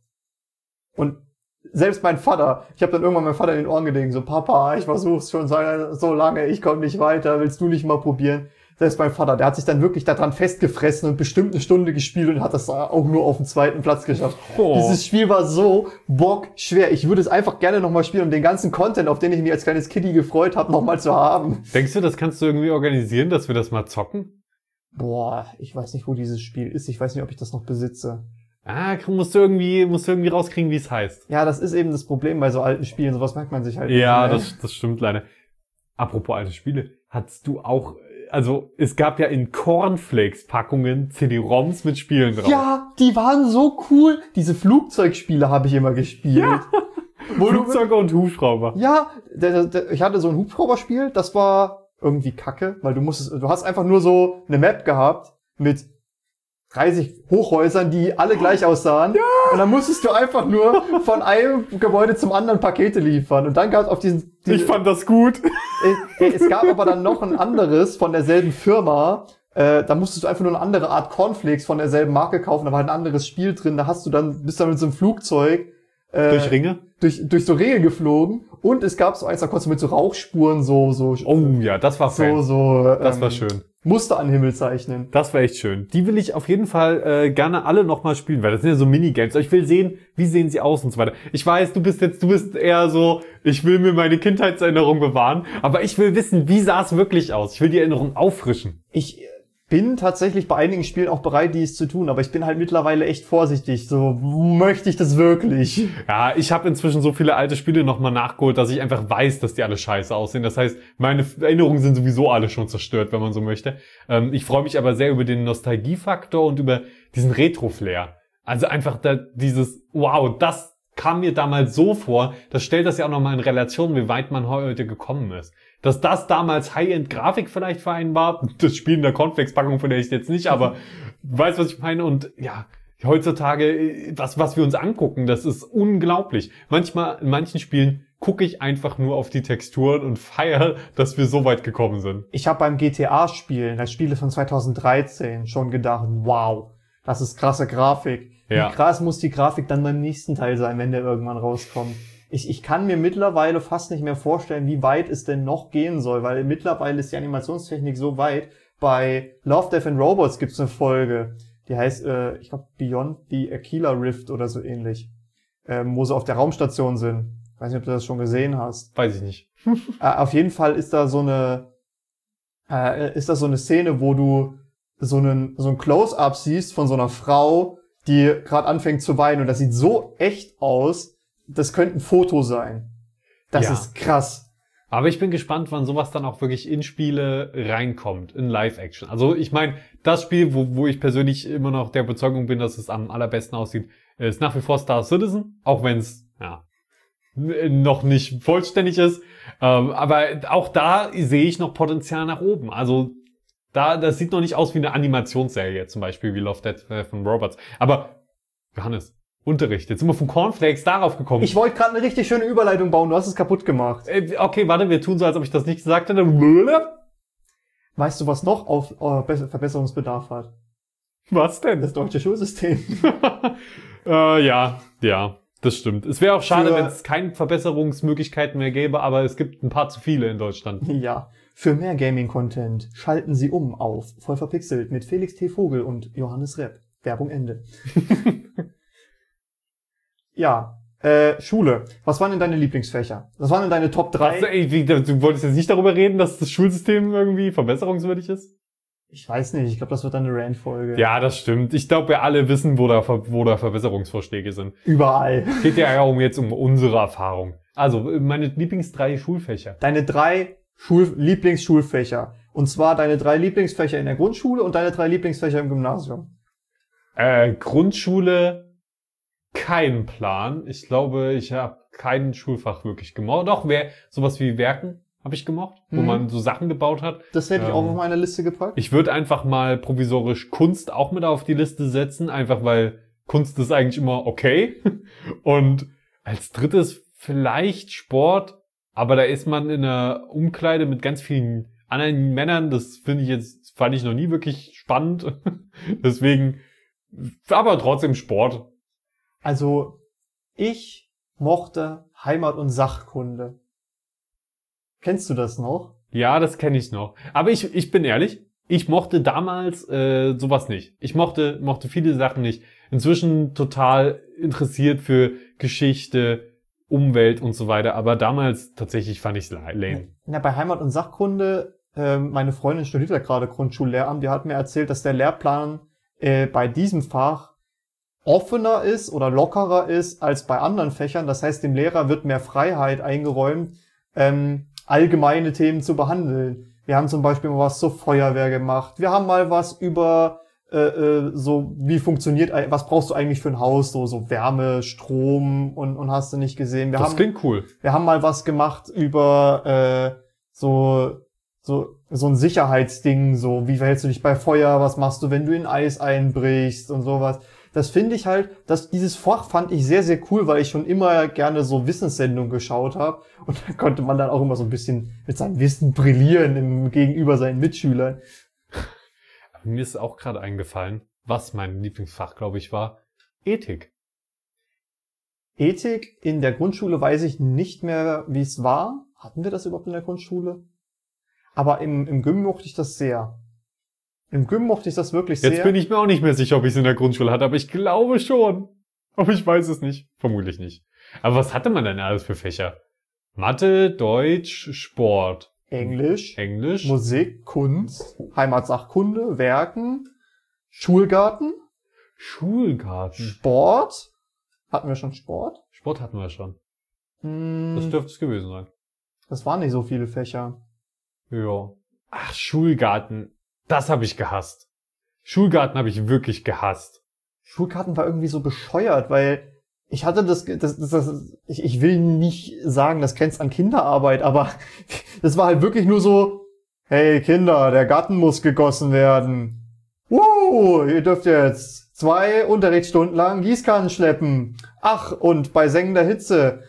Und selbst mein Vater, ich habe dann irgendwann meinem Vater in den Ohren gelegen, so Papa, ich versuch's schon so lange, ich komme nicht weiter, willst du nicht mal probieren? Selbst mein Vater, der hat sich dann wirklich daran festgefressen und bestimmt eine Stunde gespielt und hat das auch nur auf dem zweiten Platz geschafft. Oh. Dieses Spiel war so bockschwer. Ich würde es einfach gerne nochmal spielen, um den ganzen Content, auf den ich mich als kleines Kiddie gefreut habe, nochmal zu haben. Denkst du, das kannst du irgendwie organisieren, dass wir das mal zocken? Boah, ich weiß nicht, wo dieses Spiel ist. Ich weiß nicht, ob ich das noch besitze. Ah, musst du irgendwie, musst du irgendwie rauskriegen, wie es heißt. Ja, das ist eben das Problem bei so alten Spielen. Sowas merkt man sich halt nicht. Ja, das, das stimmt leider. Apropos alte Spiele, hattest du auch, also es gab ja in Cornflakes-Packungen C D-ROMs mit Spielen drauf. Ja, die waren so cool. Diese Flugzeugspiele habe ich immer gespielt. Ja. Flugzeuge und Hubschrauber. Ja, der, der, ich hatte so ein Hubschrauberspiel, das war irgendwie kacke, weil du musstest, du hast einfach nur so eine Map gehabt mit dreißig Hochhäusern, die alle gleich aussahen. Ja. Und dann musstest du einfach nur von einem Gebäude zum anderen Pakete liefern. Und dann gab es auf diesen... diesen ich fand das gut. Äh, es gab aber dann noch ein anderes von derselben Firma. Äh, da musstest du einfach nur eine andere Art Cornflakes von derselben Marke kaufen. Da war ein anderes Spiel drin. Da hast du dann, bist dann mit so einem Flugzeug... Äh, durch Ringe? Durch, durch so Ringe geflogen. Und es gab so eins, da konntest du mit so Rauchspuren so... so oh ja, das war so, so Das ähm, war schön. Muster an den Himmel zeichnen. Das war echt schön. Die will ich auf jeden Fall äh, gerne alle nochmal spielen, weil das sind ja so Minigames. Ich will sehen, wie sehen sie aus und so weiter. Ich weiß, du bist jetzt, du bist eher so, ich will mir meine Kindheitserinnerung bewahren, aber ich will wissen, wie sah es wirklich aus? Ich will die Erinnerung auffrischen. Ich bin tatsächlich bei einigen Spielen auch bereit, dies zu tun, aber ich bin halt mittlerweile echt vorsichtig. So, möchte ich das wirklich? Ja, ich habe inzwischen so viele alte Spiele nochmal nachgeholt, dass ich einfach weiß, dass die alle scheiße aussehen. Das heißt, meine Erinnerungen sind sowieso alle schon zerstört, wenn man so möchte. Ähm, ich freue mich aber sehr über den Nostalgiefaktor und über diesen Retro-Flair. Also einfach da dieses, wow, das kam mir damals so vor, das stellt das ja auch nochmal in Relation, wie weit man heute gekommen ist. Dass das damals High-End-Grafik vielleicht für einen war, das Spiel in der Cornflakes-Packung von der ich jetzt nicht, aber weißt, was ich meine? Und ja, heutzutage, was, was wir uns angucken, das ist unglaublich. Manchmal, in manchen Spielen gucke ich einfach nur auf die Texturen und feiere, dass wir so weit gekommen sind. Ich habe beim G T A-Spielen, das Spiel von zweitausenddreizehn, schon gedacht, wow, das ist krasse Grafik. Ja. Wie krass muss die Grafik dann beim nächsten Teil sein, wenn der irgendwann rauskommt? Ich, ich kann mir mittlerweile fast nicht mehr vorstellen, wie weit es denn noch gehen soll, weil mittlerweile ist die Animationstechnik so weit. Bei Love, Death and Robots gibt's eine Folge, die heißt, äh, ich glaube, Beyond the Aquila Rift oder so ähnlich, ähm, wo sie auf der Raumstation sind. Weiß nicht, ob du das schon gesehen hast. Weiß ich nicht. äh, auf jeden Fall ist da so eine, äh, ist da so eine Szene, wo du so einen, so ein Close-Up siehst von so einer Frau, die gerade anfängt zu weinen und das sieht so echt aus. Das könnte ein Foto sein. Das ja. ist krass. Aber ich bin gespannt, wann sowas dann auch wirklich in Spiele reinkommt, in Live-Action. Also ich meine, das Spiel, wo, wo ich persönlich immer noch der Überzeugung bin, dass es am allerbesten aussieht, ist nach wie vor Star Citizen, auch wenn es ja, noch nicht vollständig ist. Ähm, aber auch da sehe ich noch Potenzial nach oben. Also da, das sieht noch nicht aus wie eine Animationsserie, zum Beispiel wie Love, Death and Robots. Aber Johannes, Unterricht. Jetzt sind wir von Cornflakes darauf gekommen. Ich wollte gerade eine richtig schöne Überleitung bauen. Du hast es kaputt gemacht. Äh, okay, warte, wir tun so, als ob ich das nicht gesagt hätte. Weißt du, was noch auf äh, Verbesserungsbedarf hat? Was denn? Das deutsche Schulsystem. Äh, ja, ja, das stimmt. Es wäre auch schade, Für- wenn es keine Verbesserungsmöglichkeiten mehr gäbe, aber es gibt ein paar zu viele in Deutschland. Ja. Für mehr Gaming-Content schalten Sie um auf Voll verpixelt mit Felix T. Vogel und Johannes Repp. Werbung Ende. Ja, äh, Schule. Was waren denn deine Lieblingsfächer? Was waren denn deine Top drei? Also, ey, wie, du wolltest jetzt nicht darüber reden, dass das Schulsystem irgendwie verbesserungswürdig ist? Ich weiß nicht, ich glaube, das wird dann eine Rant-Folge. Ja, das stimmt. Ich glaube, wir alle wissen, wo da, Ver- wo da Verbesserungsvorschläge sind. Überall. Geht ja auch um jetzt um unsere Erfahrung. Also, meine Lieblings drei Schulfächer. Deine drei Schul Lieblingsschulfächer. Und zwar deine drei Lieblingsfächer in der Grundschule und deine drei Lieblingsfächer im Gymnasium. Äh, Grundschule, kein Plan. Ich glaube, ich habe kein Schulfach wirklich gemocht. Doch, wer sowas wie Werken habe ich gemocht, wo Mhm. man so Sachen gebaut hat. Das hätte ich Ähm, auch auf meine Liste gepackt. Ich würde einfach mal provisorisch Kunst auch mit auf die Liste setzen, einfach weil Kunst ist eigentlich immer okay. Und als drittes vielleicht Sport, aber da ist man in einer Umkleide mit ganz vielen anderen Männern. Das finde ich jetzt, fand ich noch nie wirklich spannend. Deswegen, aber trotzdem Sport. Also, ich mochte Heimat- und Sachkunde. Kennst du das noch? Ja, das kenne ich noch. Aber ich, ich bin ehrlich, ich mochte damals äh, sowas nicht. Ich mochte, mochte viele Sachen nicht. Inzwischen total interessiert für Geschichte, Umwelt und so weiter. Aber damals tatsächlich fand ich es lame. Na, bei Heimat- und Sachkunde, ähm, meine Freundin studiert ja gerade Grundschullehramt, die hat mir erzählt, dass der Lehrplan äh, bei diesem Fach offener ist oder lockerer ist als bei anderen Fächern. Das heißt, dem Lehrer wird mehr Freiheit eingeräumt, ähm, allgemeine Themen zu behandeln. Wir haben zum Beispiel mal was zur Feuerwehr gemacht. Wir haben mal was über äh, äh, so, wie funktioniert, ein- was brauchst du eigentlich für ein Haus, so so Wärme, Strom und und hast du nicht gesehen. Wir Das haben klingt cool. wir haben mal was gemacht über äh, so so so ein Sicherheitsding, so wie verhältst du dich bei Feuer, was machst du, wenn du in Eis einbrichst und sowas. Das finde ich halt, dass dieses Fach fand ich sehr, sehr cool, weil ich schon immer gerne so Wissenssendungen geschaut habe. Und da konnte man dann auch immer so ein bisschen mit seinem Wissen brillieren im, gegenüber seinen Mitschülern. Mir ist auch gerade eingefallen, was mein Lieblingsfach, glaube ich, war. Ethik. Ethik in der Grundschule weiß ich nicht mehr, wie es war. Hatten wir das überhaupt in der Grundschule? Aber im, im Gym mochte ich das sehr. Im Gym mochte ich das wirklich sehr. Jetzt bin ich mir auch nicht mehr sicher, ob ich es in der Grundschule hatte, aber ich glaube schon. Aber ich weiß es nicht. Vermutlich nicht. Aber was hatte man denn alles für Fächer? Mathe, Deutsch, Sport, Englisch, Englisch, Musik, Kunst, Heimatsachkunde, Werken, Schulgarten, Schulgarten. Sport. Hatten wir schon Sport? Sport hatten wir schon. Hm, Das dürfte es gewesen sein. das waren nicht so viele Fächer. Ja. Ach, Schulgarten. Das habe ich gehasst. Schulgarten habe ich wirklich gehasst. Schulgarten war irgendwie so bescheuert, weil ich hatte das, das, das, das ich, ich will nicht sagen, das grenzt an Kinderarbeit, aber das war halt wirklich nur so, hey Kinder, der Garten muss gegossen werden. Wow, ihr dürft jetzt zwei Unterrichtsstunden lang Gießkannen schleppen. Ach, und bei sengender Hitze,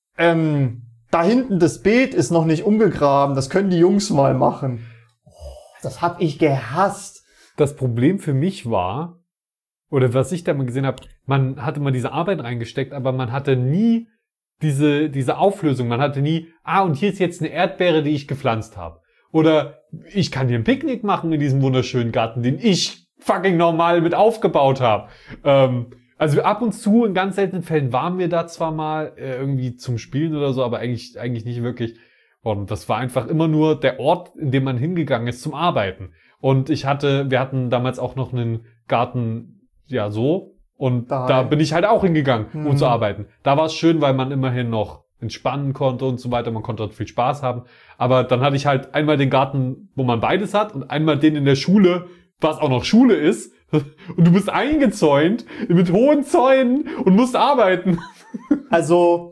ähm, da hinten das Beet ist noch nicht umgegraben, das können die Jungs mal machen. Das hab ich gehasst. Das Problem für mich war, oder was ich da mal gesehen habe, man hatte mal diese Arbeit reingesteckt, aber man hatte nie diese, diese Auflösung. Man hatte nie, ah, und hier ist jetzt eine Erdbeere, die ich gepflanzt habe. Oder ich kann hier ein Picknick machen in diesem wunderschönen Garten, den ich fucking normal mit aufgebaut habe. Ähm, also ab und zu, in ganz seltenen Fällen waren wir da zwar mal äh, irgendwie zum Spielen oder so, aber eigentlich, eigentlich nicht wirklich. Und das war einfach immer nur der Ort, in dem man hingegangen ist zum Arbeiten. Und ich hatte, wir hatten damals auch noch einen Garten, ja so. Und Daheim. da bin ich halt auch hingegangen, um Hm. zu arbeiten. Da war es schön, weil man immerhin noch entspannen konnte und so weiter. Man konnte dort viel Spaß haben. Aber dann hatte ich halt einmal den Garten, wo man beides hat, und einmal den in der Schule, was auch noch Schule ist. Und du bist eingezäunt mit hohen Zäunen und musst arbeiten. Also,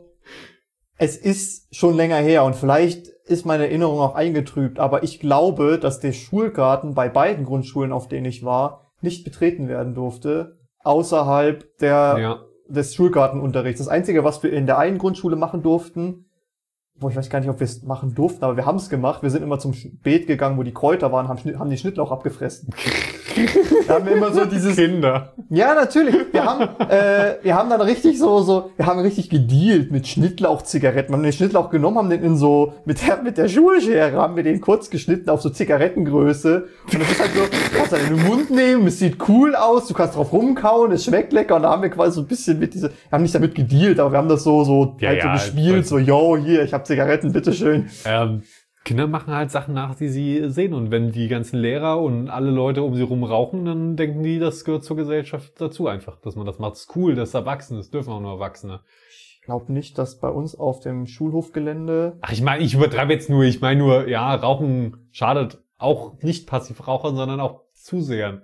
es ist schon länger her und vielleicht ist meine Erinnerung auch eingetrübt, aber ich glaube, dass der Schulgarten bei beiden Grundschulen, auf denen ich war, nicht betreten werden durfte, außerhalb der, Ja. des Schulgartenunterrichts. Das Einzige, was wir in der einen Grundschule machen durften, wo ich weiß gar nicht, ob wir es machen durften, aber wir haben es gemacht. Wir sind immer zum Beet gegangen, wo die Kräuter waren, haben, Schnitt, haben die Schnittlauch abgefressen. Da haben wir immer so dieses... Kinder. Ja, natürlich. Wir haben, äh, wir haben dann richtig so, so, wir haben richtig gedealt mit Schnittlauch-Zigaretten. Wir haben den Schnittlauch genommen, haben den in so, mit der, mit der Schulschere haben wir den kurz geschnitten auf so Zigarettengröße. Und das ist halt so, du kannst dann in den Mund nehmen, es sieht cool aus, du kannst drauf rumkauen, es schmeckt lecker. Und da haben wir quasi so ein bisschen mit diese, wir haben nicht damit gedealt, aber wir haben das so, so, Ja, halt so ja, gespielt, also, so, yo, hier, ich hab Zigaretten, bitteschön. Ähm, Kinder machen halt Sachen nach, die sie sehen. Und wenn die ganzen Lehrer und alle Leute um sie rum rauchen, dann denken die, das gehört zur Gesellschaft dazu einfach, dass man das macht. Das ist cool, das ist erwachsen, das dürfen auch nur Erwachsene. Ich glaube nicht, dass bei uns auf dem Schulhofgelände... Ach, ich meine, ich übertreibe jetzt nur, ich meine nur, ja, Rauchen schadet auch nicht Passivrauchern, sondern auch Zusehern.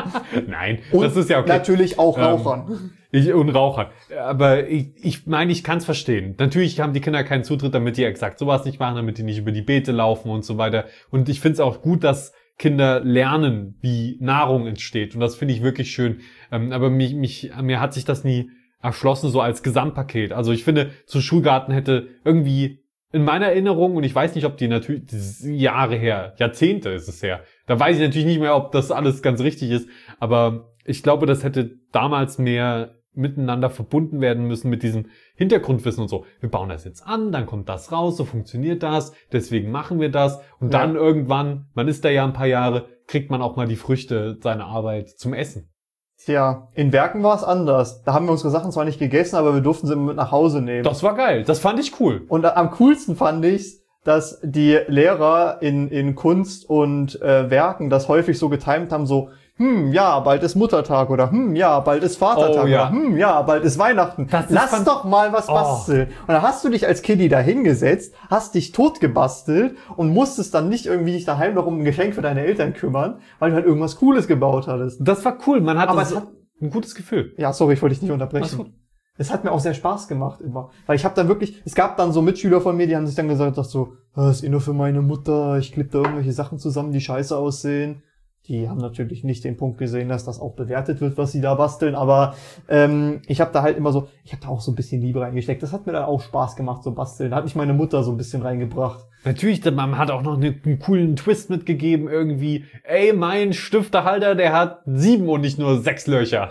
Nein, und das ist ja okay. Natürlich auch Ähm, Rauchern. Ich, und Rauchern. Aber ich, ich meine, ich kann es verstehen. Natürlich haben die Kinder keinen Zutritt, damit die exakt sowas nicht machen, damit die nicht über die Beete laufen und so weiter. Und ich finde es auch gut, dass Kinder lernen, wie Nahrung entsteht. Und das finde ich wirklich schön. Ähm, aber mich, mich, mir hat sich das nie erschlossen, so als Gesamtpaket. Also ich finde, zu Schulgarten hätte irgendwie in meiner Erinnerung, und ich weiß nicht, ob die natürlich, das ist Jahre her, Jahrzehnte ist es her, da weiß ich natürlich nicht mehr, ob das alles ganz richtig ist, aber ich glaube, das hätte damals mehr miteinander verbunden werden müssen mit diesem Hintergrundwissen und so. Wir bauen das jetzt an, dann kommt das raus, so funktioniert das, deswegen machen wir das und Ja. dann irgendwann, man ist da ja ein paar Jahre, kriegt man auch mal die Früchte seiner Arbeit zum Essen. Tja, in Werken war es anders. Da haben wir unsere Sachen zwar nicht gegessen, aber wir durften sie mit nach Hause nehmen. Das war geil, das fand ich cool. Und am coolsten fand ich's, dass die Lehrer in, in Kunst und äh, Werken das häufig so getimt haben, so, hm, ja, bald ist Muttertag oder hm, ja, bald ist Vatertag Oh, ja. oder hm, ja, bald ist Weihnachten. Das ist Lass fan- doch mal was Oh. basteln. Und dann hast du dich als Kiddie da hingesetzt, hast dich tot gebastelt und musstest dann nicht irgendwie dich daheim noch um ein Geschenk für deine Eltern kümmern, weil du halt irgendwas Cooles gebaut hattest. Das war cool, man hatte Aber so es hat- ein gutes Gefühl. Ja, sorry, ich wollte dich nicht Alles unterbrechen. gut. Es hat mir auch sehr Spaß gemacht immer. Weil ich habe dann wirklich, es gab dann so Mitschüler von mir, die haben sich dann gesagt, dass so, "Ah, das ist eh nur für meine Mutter, ich klippe da irgendwelche Sachen zusammen, die scheiße aussehen. Die haben natürlich nicht den Punkt gesehen, dass das auch bewertet wird, was sie da basteln, aber ähm, ich habe da halt immer so, ich habe da auch so ein bisschen Liebe reingesteckt. Das hat mir dann auch Spaß gemacht, so basteln. Da hat mich meine Mutter so ein bisschen reingebracht. Natürlich, man hat auch noch eine, einen coolen Twist mitgegeben, irgendwie, ey, mein Stiftehalter, der hat sieben und nicht nur sechs Löcher.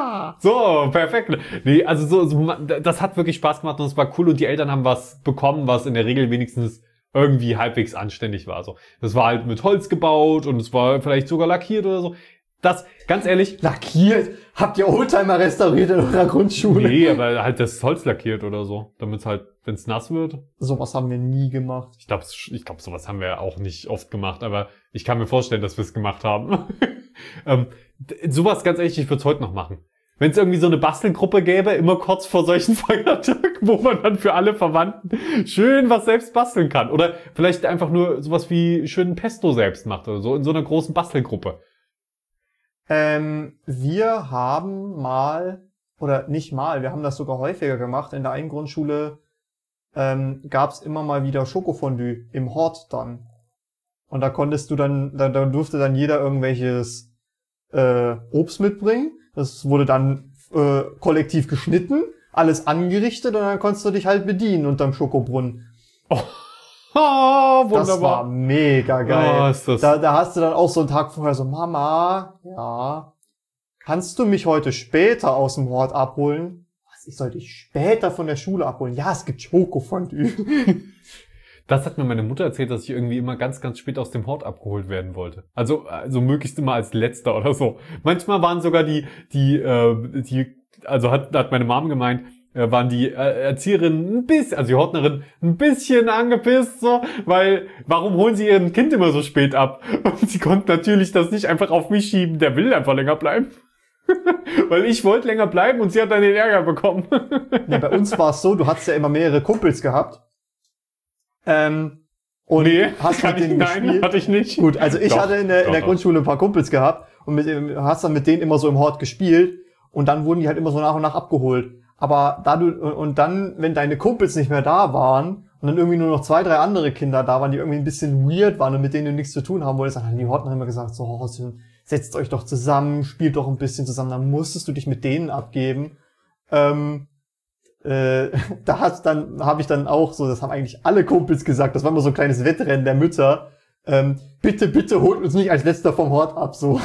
So, perfekt. Nee, also so, so, das hat wirklich Spaß gemacht und es war cool und die Eltern haben was bekommen, was in der Regel wenigstens irgendwie halbwegs anständig war. So, das war halt mit Holz gebaut und es war vielleicht sogar lackiert oder so. Das, ganz ehrlich, Lackiert? Habt ihr Oldtimer restauriert in eurer Grundschule? nee, aber halt das Holz lackiert oder so, damit es halt, wenn es nass wird. Sowas haben wir nie gemacht. Ich glaube, ich glaub, sowas haben wir auch nicht oft gemacht, aber ich kann mir vorstellen, dass wir es gemacht haben. ähm, d- sowas, ganz ehrlich, ich würde es heute noch machen. Wenn es irgendwie so eine Bastelgruppe gäbe, immer kurz vor solchen Feiertagen, wo man dann für alle Verwandten schön was selbst basteln kann. Oder vielleicht einfach nur sowas wie schönen Pesto selbst macht oder so, in so einer großen Bastelgruppe. Ähm, wir haben mal, oder nicht mal, wir haben das sogar häufiger gemacht. In der einen Grundschule ähm, gab es immer mal wieder Schokofondue im Hort dann. Und da konntest du dann, da, da durfte dann jeder irgendwelches äh, Obst mitbringen. Das wurde dann äh, kollektiv geschnitten, alles angerichtet und dann konntest du dich halt bedienen unterm Schokobrunnen. Oh, oh Das war wunderbar. mega geil. Oh, ist das Da, da hast du dann auch so einen Tag vorher so, Mama, ja, kannst du mich heute später aus dem Hort abholen? Was, ich soll dich später von der Schule abholen? Ja, es gibt Schokofondue. Das hat mir meine Mutter erzählt, dass ich irgendwie immer ganz, ganz spät aus dem Hort abgeholt werden wollte. Also, also möglichst immer als Letzter oder so. Manchmal waren sogar die, die, äh, die, also hat, hat meine Mom gemeint, äh, waren die äh, Erzieherinnen ein bisschen, also die Hortnerin ein bisschen angepisst, so, weil, warum holen sie ihren Kind immer so spät ab? Und sie konnten natürlich das nicht einfach auf mich schieben, der will einfach länger bleiben. Weil ich wollte länger bleiben und sie hat dann den Ärger bekommen. Ja, bei uns war es so, du hattest ja immer mehrere Kumpels gehabt. Ähm, und Nee, hast kann mit ich, denen nein, gespielt. hatte ich nicht. Gut, also ich Doch, hatte in der, in doch, der doch. Grundschule ein paar Kumpels gehabt und mit, dem- hast dann mit denen immer so im Hort gespielt und dann wurden die halt immer so nach und nach abgeholt. Aber da du, und dann, wenn deine Kumpels nicht mehr da waren und dann irgendwie nur noch zwei, drei andere Kinder da waren, die irgendwie ein bisschen weird waren und mit denen du nichts zu tun haben wolltest, dann haben die Hortner immer gesagt, so, oh, setzt euch doch zusammen, spielt doch ein bisschen zusammen, dann musstest du dich mit denen abgeben. Ähm, äh, da hat dann, habe ich dann auch so, das haben eigentlich alle Kumpels gesagt, das war immer so ein kleines Wettrennen der Mütter, ähm, bitte, bitte holt uns nicht als letzter vom Hort ab, so.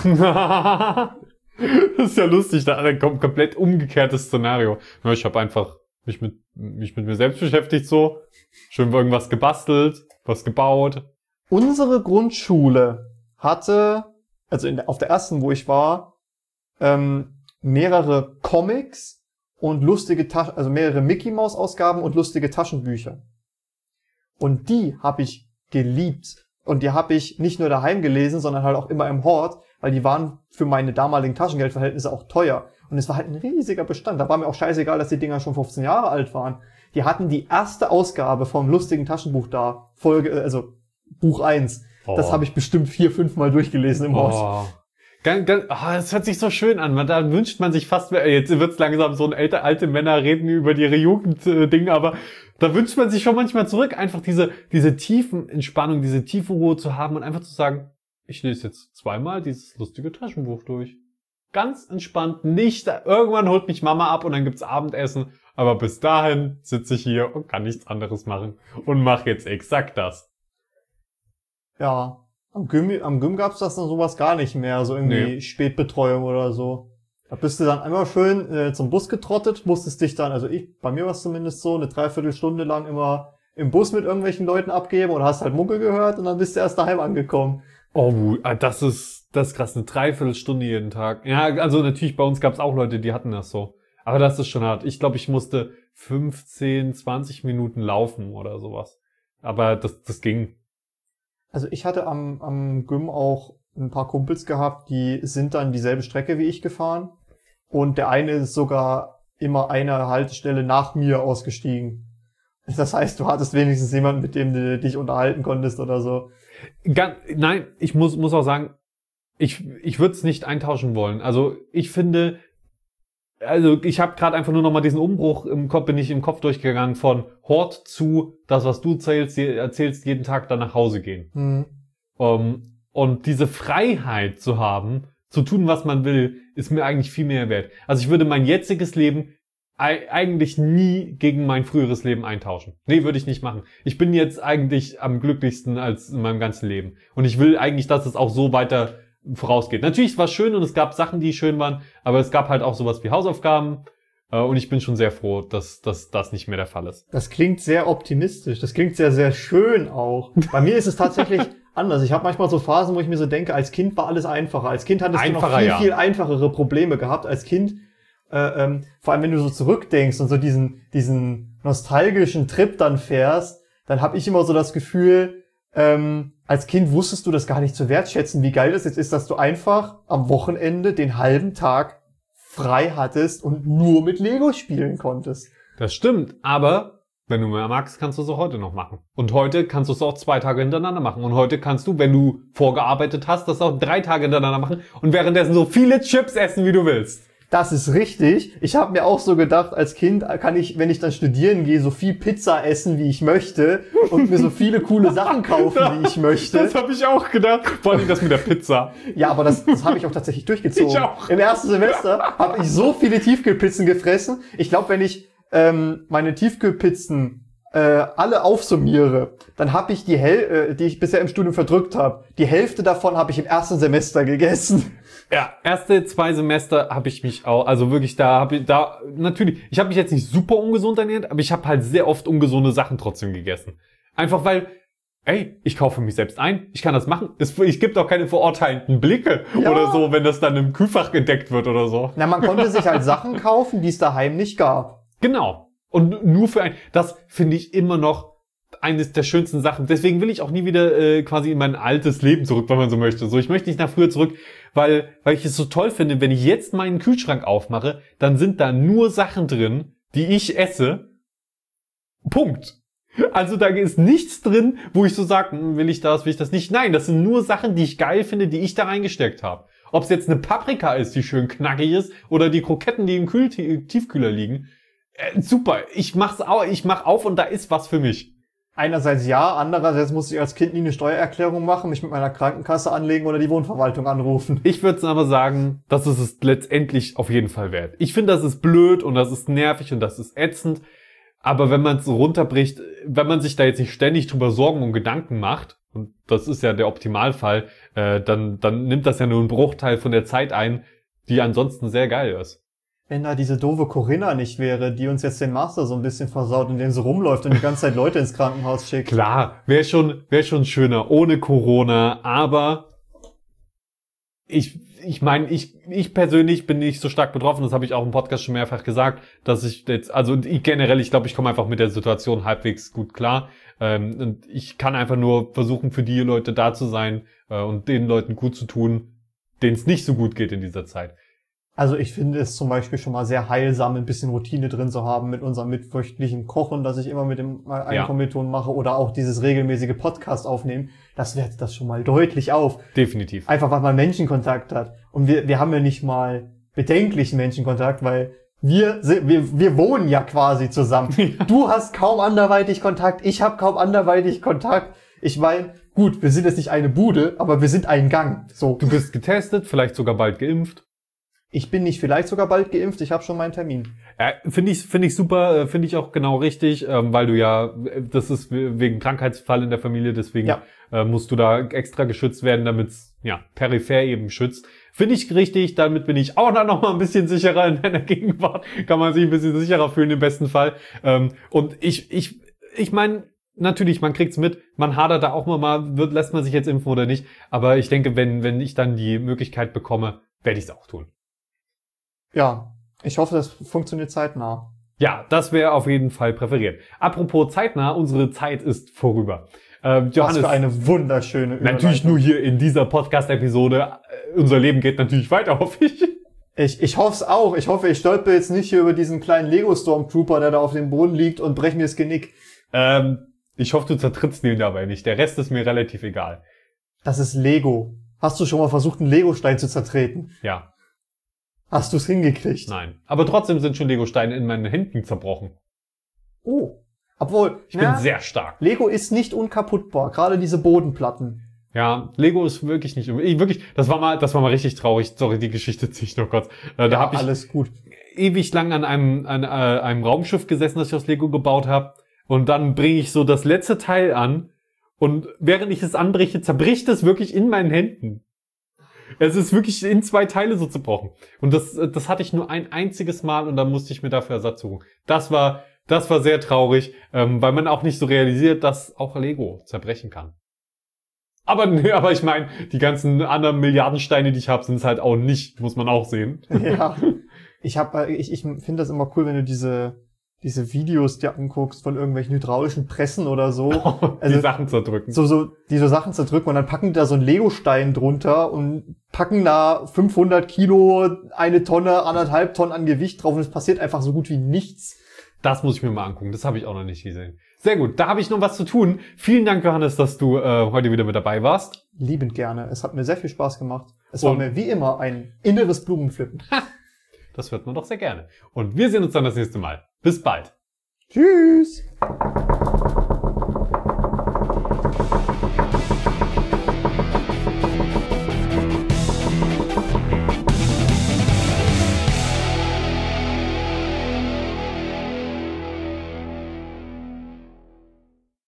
Das ist ja lustig, da ein komplett umgekehrtes Szenario. Ja, ich habe einfach mich mit, mich mit mir selbst beschäftigt, so. Schön irgendwas gebastelt, was gebaut. Unsere Grundschule hatte, also in der, auf der ersten, wo ich war, ähm, mehrere Comics und lustige Taschen, also mehrere Mickey-Maus-Ausgaben und lustige Taschenbücher. Und die habe ich geliebt. Und die habe ich nicht nur daheim gelesen, sondern halt auch immer im Hort, weil die waren für meine damaligen Taschengeldverhältnisse auch teuer. Und es war halt ein riesiger Bestand. Da war mir auch scheißegal, dass die Dinger schon fünfzehn Jahre alt waren. Die hatten die erste Ausgabe vom lustigen Taschenbuch da, Folge, also Buch eins. Oh. Das habe ich bestimmt vier, fünf Mal durchgelesen im Hort. Oh. Ganz, ganz, oh, das hört sich so schön an. Man, da wünscht man sich fast, jetzt wird's langsam so ein älter, alte Männer reden über ihre Jugenddinge, aber da wünscht man sich schon manchmal zurück, einfach diese, diese tiefen Entspannung, diese tiefe Ruhe zu haben und einfach zu sagen, ich lese jetzt zweimal dieses lustige Taschenbuch durch. Ganz entspannt, nicht, irgendwann holt mich Mama ab und dann gibt's Abendessen, aber bis dahin sitze ich hier und kann nichts anderes machen und mache jetzt exakt das. Ja, am Gym, am Gym gab's das dann sowas gar nicht mehr, so irgendwie nee. Spätbetreuung oder so. Da bist du dann einmal schön äh, zum Bus getrottet, musstest dich dann, also ich, bei mir war es zumindest so, eine Dreiviertelstunde lang immer im Bus mit irgendwelchen Leuten abgeben oder hast halt Mucke gehört und dann bist du erst daheim angekommen. Oh, das ist, das ist krass, eine Dreiviertelstunde jeden Tag. Ja, also natürlich, bei uns gab's auch Leute, die hatten das so. Aber das ist schon hart. Ich glaube, ich musste fünfzehn, zwanzig Minuten laufen oder sowas. Aber das, das ging. Also ich hatte am, am Gym auch ein paar Kumpels gehabt, die sind dann dieselbe Strecke wie ich gefahren. Und der eine ist sogar immer eine Haltestelle nach mir ausgestiegen. Das heißt, du hattest wenigstens jemanden, mit dem du dich unterhalten konntest oder so. Ganz, nein, ich muss, muss auch sagen, ich, ich würde es nicht eintauschen wollen. Also ich finde, also ich habe gerade einfach nur noch mal diesen Umbruch im Kopf, bin ich im Kopf durchgegangen von Hort zu das, was du erzählst, erzählst jeden Tag dann nach Hause gehen. Mhm. Um, und diese Freiheit zu haben, zu tun, was man will, ist mir eigentlich viel mehr wert. Also ich würde mein jetziges Leben eigentlich nie gegen mein früheres Leben eintauschen. Nee, würde ich nicht machen. Ich bin jetzt eigentlich am glücklichsten als in meinem ganzen Leben. Und ich will eigentlich, dass es auch so weiter vorausgeht. Natürlich war es schön und es gab Sachen, die schön waren, aber es gab halt auch sowas wie Hausaufgaben. Und ich bin schon sehr froh, dass, dass das nicht mehr der Fall ist. Das klingt sehr optimistisch. Das klingt sehr, sehr schön auch. Bei mir ist es tatsächlich anders. Ich habe manchmal so Phasen, wo ich mir so denke, als Kind war alles einfacher. Als Kind hattest Einfacher, du noch viel, ja. viel einfachere Probleme gehabt. Als Kind, äh, ähm, vor allem wenn du so zurückdenkst und so diesen, diesen nostalgischen Trip dann fährst, dann habe ich immer so das Gefühl, ähm, als Kind wusstest du das gar nicht zu wertschätzen, wie geil das jetzt ist, dass du einfach am Wochenende den halben Tag frei hattest und nur mit Lego spielen konntest. Das stimmt, aber wenn du mehr magst, kannst du es auch heute noch machen. Und heute kannst du es auch zwei Tage hintereinander machen. Und heute kannst du, wenn du vorgearbeitet hast, das auch drei Tage hintereinander machen und währenddessen so viele Chips essen, wie du willst. Das ist richtig. Ich habe mir auch so gedacht, als Kind kann ich, wenn ich dann studieren gehe, so viel Pizza essen, wie ich möchte und mir so viele coole Sachen kaufen, wie ich möchte. Das habe ich auch gedacht. Vor allem das mit der Pizza. Ja, aber das, das habe ich auch tatsächlich durchgezogen. Ich auch. Im ersten Semester habe ich so viele Tiefkühlpizzen gefressen. Ich glaube, wenn ich ähm, meine Tiefkühlpizzen äh, alle aufsummiere, dann habe ich die, Hel äh, die ich bisher im Studium verdrückt habe, die Hälfte davon habe ich im ersten Semester gegessen. Ja, erste zwei Semester habe ich mich auch, also wirklich, da habe ich, da, natürlich, ich habe mich jetzt nicht super ungesund ernährt, aber ich habe halt sehr oft ungesunde Sachen trotzdem gegessen. Einfach weil, ey, ich kaufe mich selbst ein, ich kann das machen. Es, es gibt auch keine verurteilenden Blicke ja. oder so, wenn das dann im Kühlfach gedeckt wird oder so. Na, man konnte sich halt Sachen kaufen, die es daheim nicht gab. Genau. Und nur für ein, das finde ich immer noch eines der schönsten Sachen. Deswegen will ich auch nie wieder äh, quasi in mein altes Leben zurück, wenn man so möchte. So, ich möchte nicht nach früher zurück, weil weil ich es so toll finde, wenn ich jetzt meinen Kühlschrank aufmache, dann sind da nur Sachen drin, die ich esse. Punkt. Also da ist nichts drin, wo ich so sage, will ich das, will ich das nicht. Nein, das sind nur Sachen, die ich geil finde, die ich da reingesteckt habe. Ob es jetzt eine Paprika ist, die schön knackig ist, oder die Kroketten, die im Kühl Tiefkühler liegen. Äh, super, ich mach's auch, ich mach auf und da ist was für mich. Einerseits ja, andererseits muss ich als Kind nie eine Steuererklärung machen, mich mit meiner Krankenkasse anlegen oder die Wohnverwaltung anrufen. Ich würde aber sagen, das ist es letztendlich auf jeden Fall wert. Ich finde, das ist blöd und das ist nervig und das ist ätzend. Aber wenn man es so runterbricht, wenn man sich da jetzt nicht ständig drüber Sorgen und Gedanken macht, und das ist ja der Optimalfall, äh, dann, dann nimmt das ja nur einen Bruchteil von der Zeit ein, die ansonsten sehr geil ist. Wenn da diese doofe Corinna nicht wäre, die uns jetzt den Master so ein bisschen versaut, indem sie rumläuft und die ganze Zeit Leute ins Krankenhaus schickt. Klar, wäre schon, wäre schon schöner ohne Corona, aber ich, ich meine, ich, ich persönlich bin nicht so stark betroffen, das habe ich auch im Podcast schon mehrfach gesagt, dass ich jetzt, also ich generell, ich glaube, ich komme einfach mit der Situation halbwegs gut klar, ähm, und ich kann einfach nur versuchen, für die Leute da zu sein, äh, und den Leuten gut zu tun, denen es nicht so gut geht in dieser Zeit. Also ich finde es zum Beispiel schon mal sehr heilsam, ein bisschen Routine drin zu haben mit unserem mitwöchentlichen Kochen, das ich immer mit dem einen Kommilitonen mache, oder auch dieses regelmäßige Podcast aufnehmen. Das wertet das schon mal deutlich auf. Definitiv. Einfach, weil man Menschenkontakt hat. Und wir, wir haben ja nicht mal bedenklichen Menschenkontakt, weil wir, wir, wir wohnen ja quasi zusammen. Ja. Du hast kaum anderweitig Kontakt, ich habe kaum anderweitig Kontakt. Ich meine, gut, wir sind jetzt nicht eine Bude, aber wir sind ein Gang. So. Du bist getestet, vielleicht sogar bald geimpft. Ich bin nicht vielleicht sogar bald geimpft, ich habe schon meinen Termin. Ja, finde ich finde ich super, finde ich auch genau richtig, ähm, weil du ja, das ist wegen Krankheitsfall in der Familie, deswegen ja. äh, musst du da extra geschützt werden, damit es ja peripher eben schützt. Finde ich richtig, damit bin ich auch dann noch mal ein bisschen sicherer in deiner Gegenwart, kann man sich ein bisschen sicherer fühlen im besten Fall. Ähm, und ich ich ich meine, natürlich, man kriegt's mit, man hadert da auch mal, wird, lässt man sich jetzt impfen oder nicht, aber ich denke, wenn wenn ich dann die Möglichkeit bekomme, werde ich es auch tun. Ja, ich hoffe, das funktioniert zeitnah. Ja, das wäre auf jeden Fall präferiert. Apropos zeitnah, unsere Zeit ist vorüber. Äh, Johannes, was für eine wunderschöne Überleitung. Natürlich nur hier in dieser Podcast-Episode. Unser Leben geht natürlich weiter, hoffe ich. Ich, ich hoffe es auch. Ich hoffe, ich stolper jetzt nicht hier über diesen kleinen Lego-Stormtrooper, der da auf dem Boden liegt, und breche mir das Genick. Ähm, ich hoffe, du zertrittst ihn dabei nicht. Der Rest ist mir relativ egal. Das ist Lego. Hast du schon mal versucht, einen Lego-Stein zu zertreten? Ja. Hast du es hingekriegt? Nein. Aber trotzdem sind schon Lego-Steine in meinen Händen zerbrochen. Oh. Obwohl, ich bin sehr stark. Lego ist nicht unkaputtbar. Gerade diese Bodenplatten. Ja, Lego ist wirklich nicht, ich, wirklich, das war mal, das war mal richtig traurig. Sorry, die Geschichte ziehe ich noch kurz. Äh, da ja, habe ich alles gut. ewig lang an einem, an äh, einem Raumschiff gesessen, das ich aus Lego gebaut habe. Und dann bringe ich so das letzte Teil an. Und während ich es anbreche, zerbricht es wirklich in meinen Händen. Es ist wirklich in zwei Teile so zerbrochen. Und das, das hatte ich nur ein einziges Mal und dann musste ich mir dafür Ersatz suchen. Das war, das war sehr traurig, ähm, weil man auch nicht so realisiert, dass auch Lego zerbrechen kann. Aber, nee, aber ich meine, die ganzen anderen Milliardensteine, die ich habe, sind es halt auch nicht, muss man auch sehen. Ja. Ich hab, ich, ich finde das immer cool, wenn du diese, diese Videos dir anguckst von irgendwelchen hydraulischen Pressen oder so. Oh, die also, Sachen zerdrücken. So, so, die so Sachen zerdrücken und dann packen die da so einen Lego-Stein drunter und packen da fünfhundert Kilo, eine Tonne, anderthalb Tonnen an Gewicht drauf und es passiert einfach so gut wie nichts. Das muss ich mir mal angucken. Das habe ich auch noch nicht gesehen. Sehr gut. Da habe ich noch was zu tun. Vielen Dank, Johannes, dass du äh, heute wieder mit dabei warst. Liebend gerne. Es hat mir sehr viel Spaß gemacht. Es und war mir wie immer ein inneres Blumenpflücken. Das hört man doch sehr gerne. Und wir sehen uns dann das nächste Mal. Bis bald. Tschüss.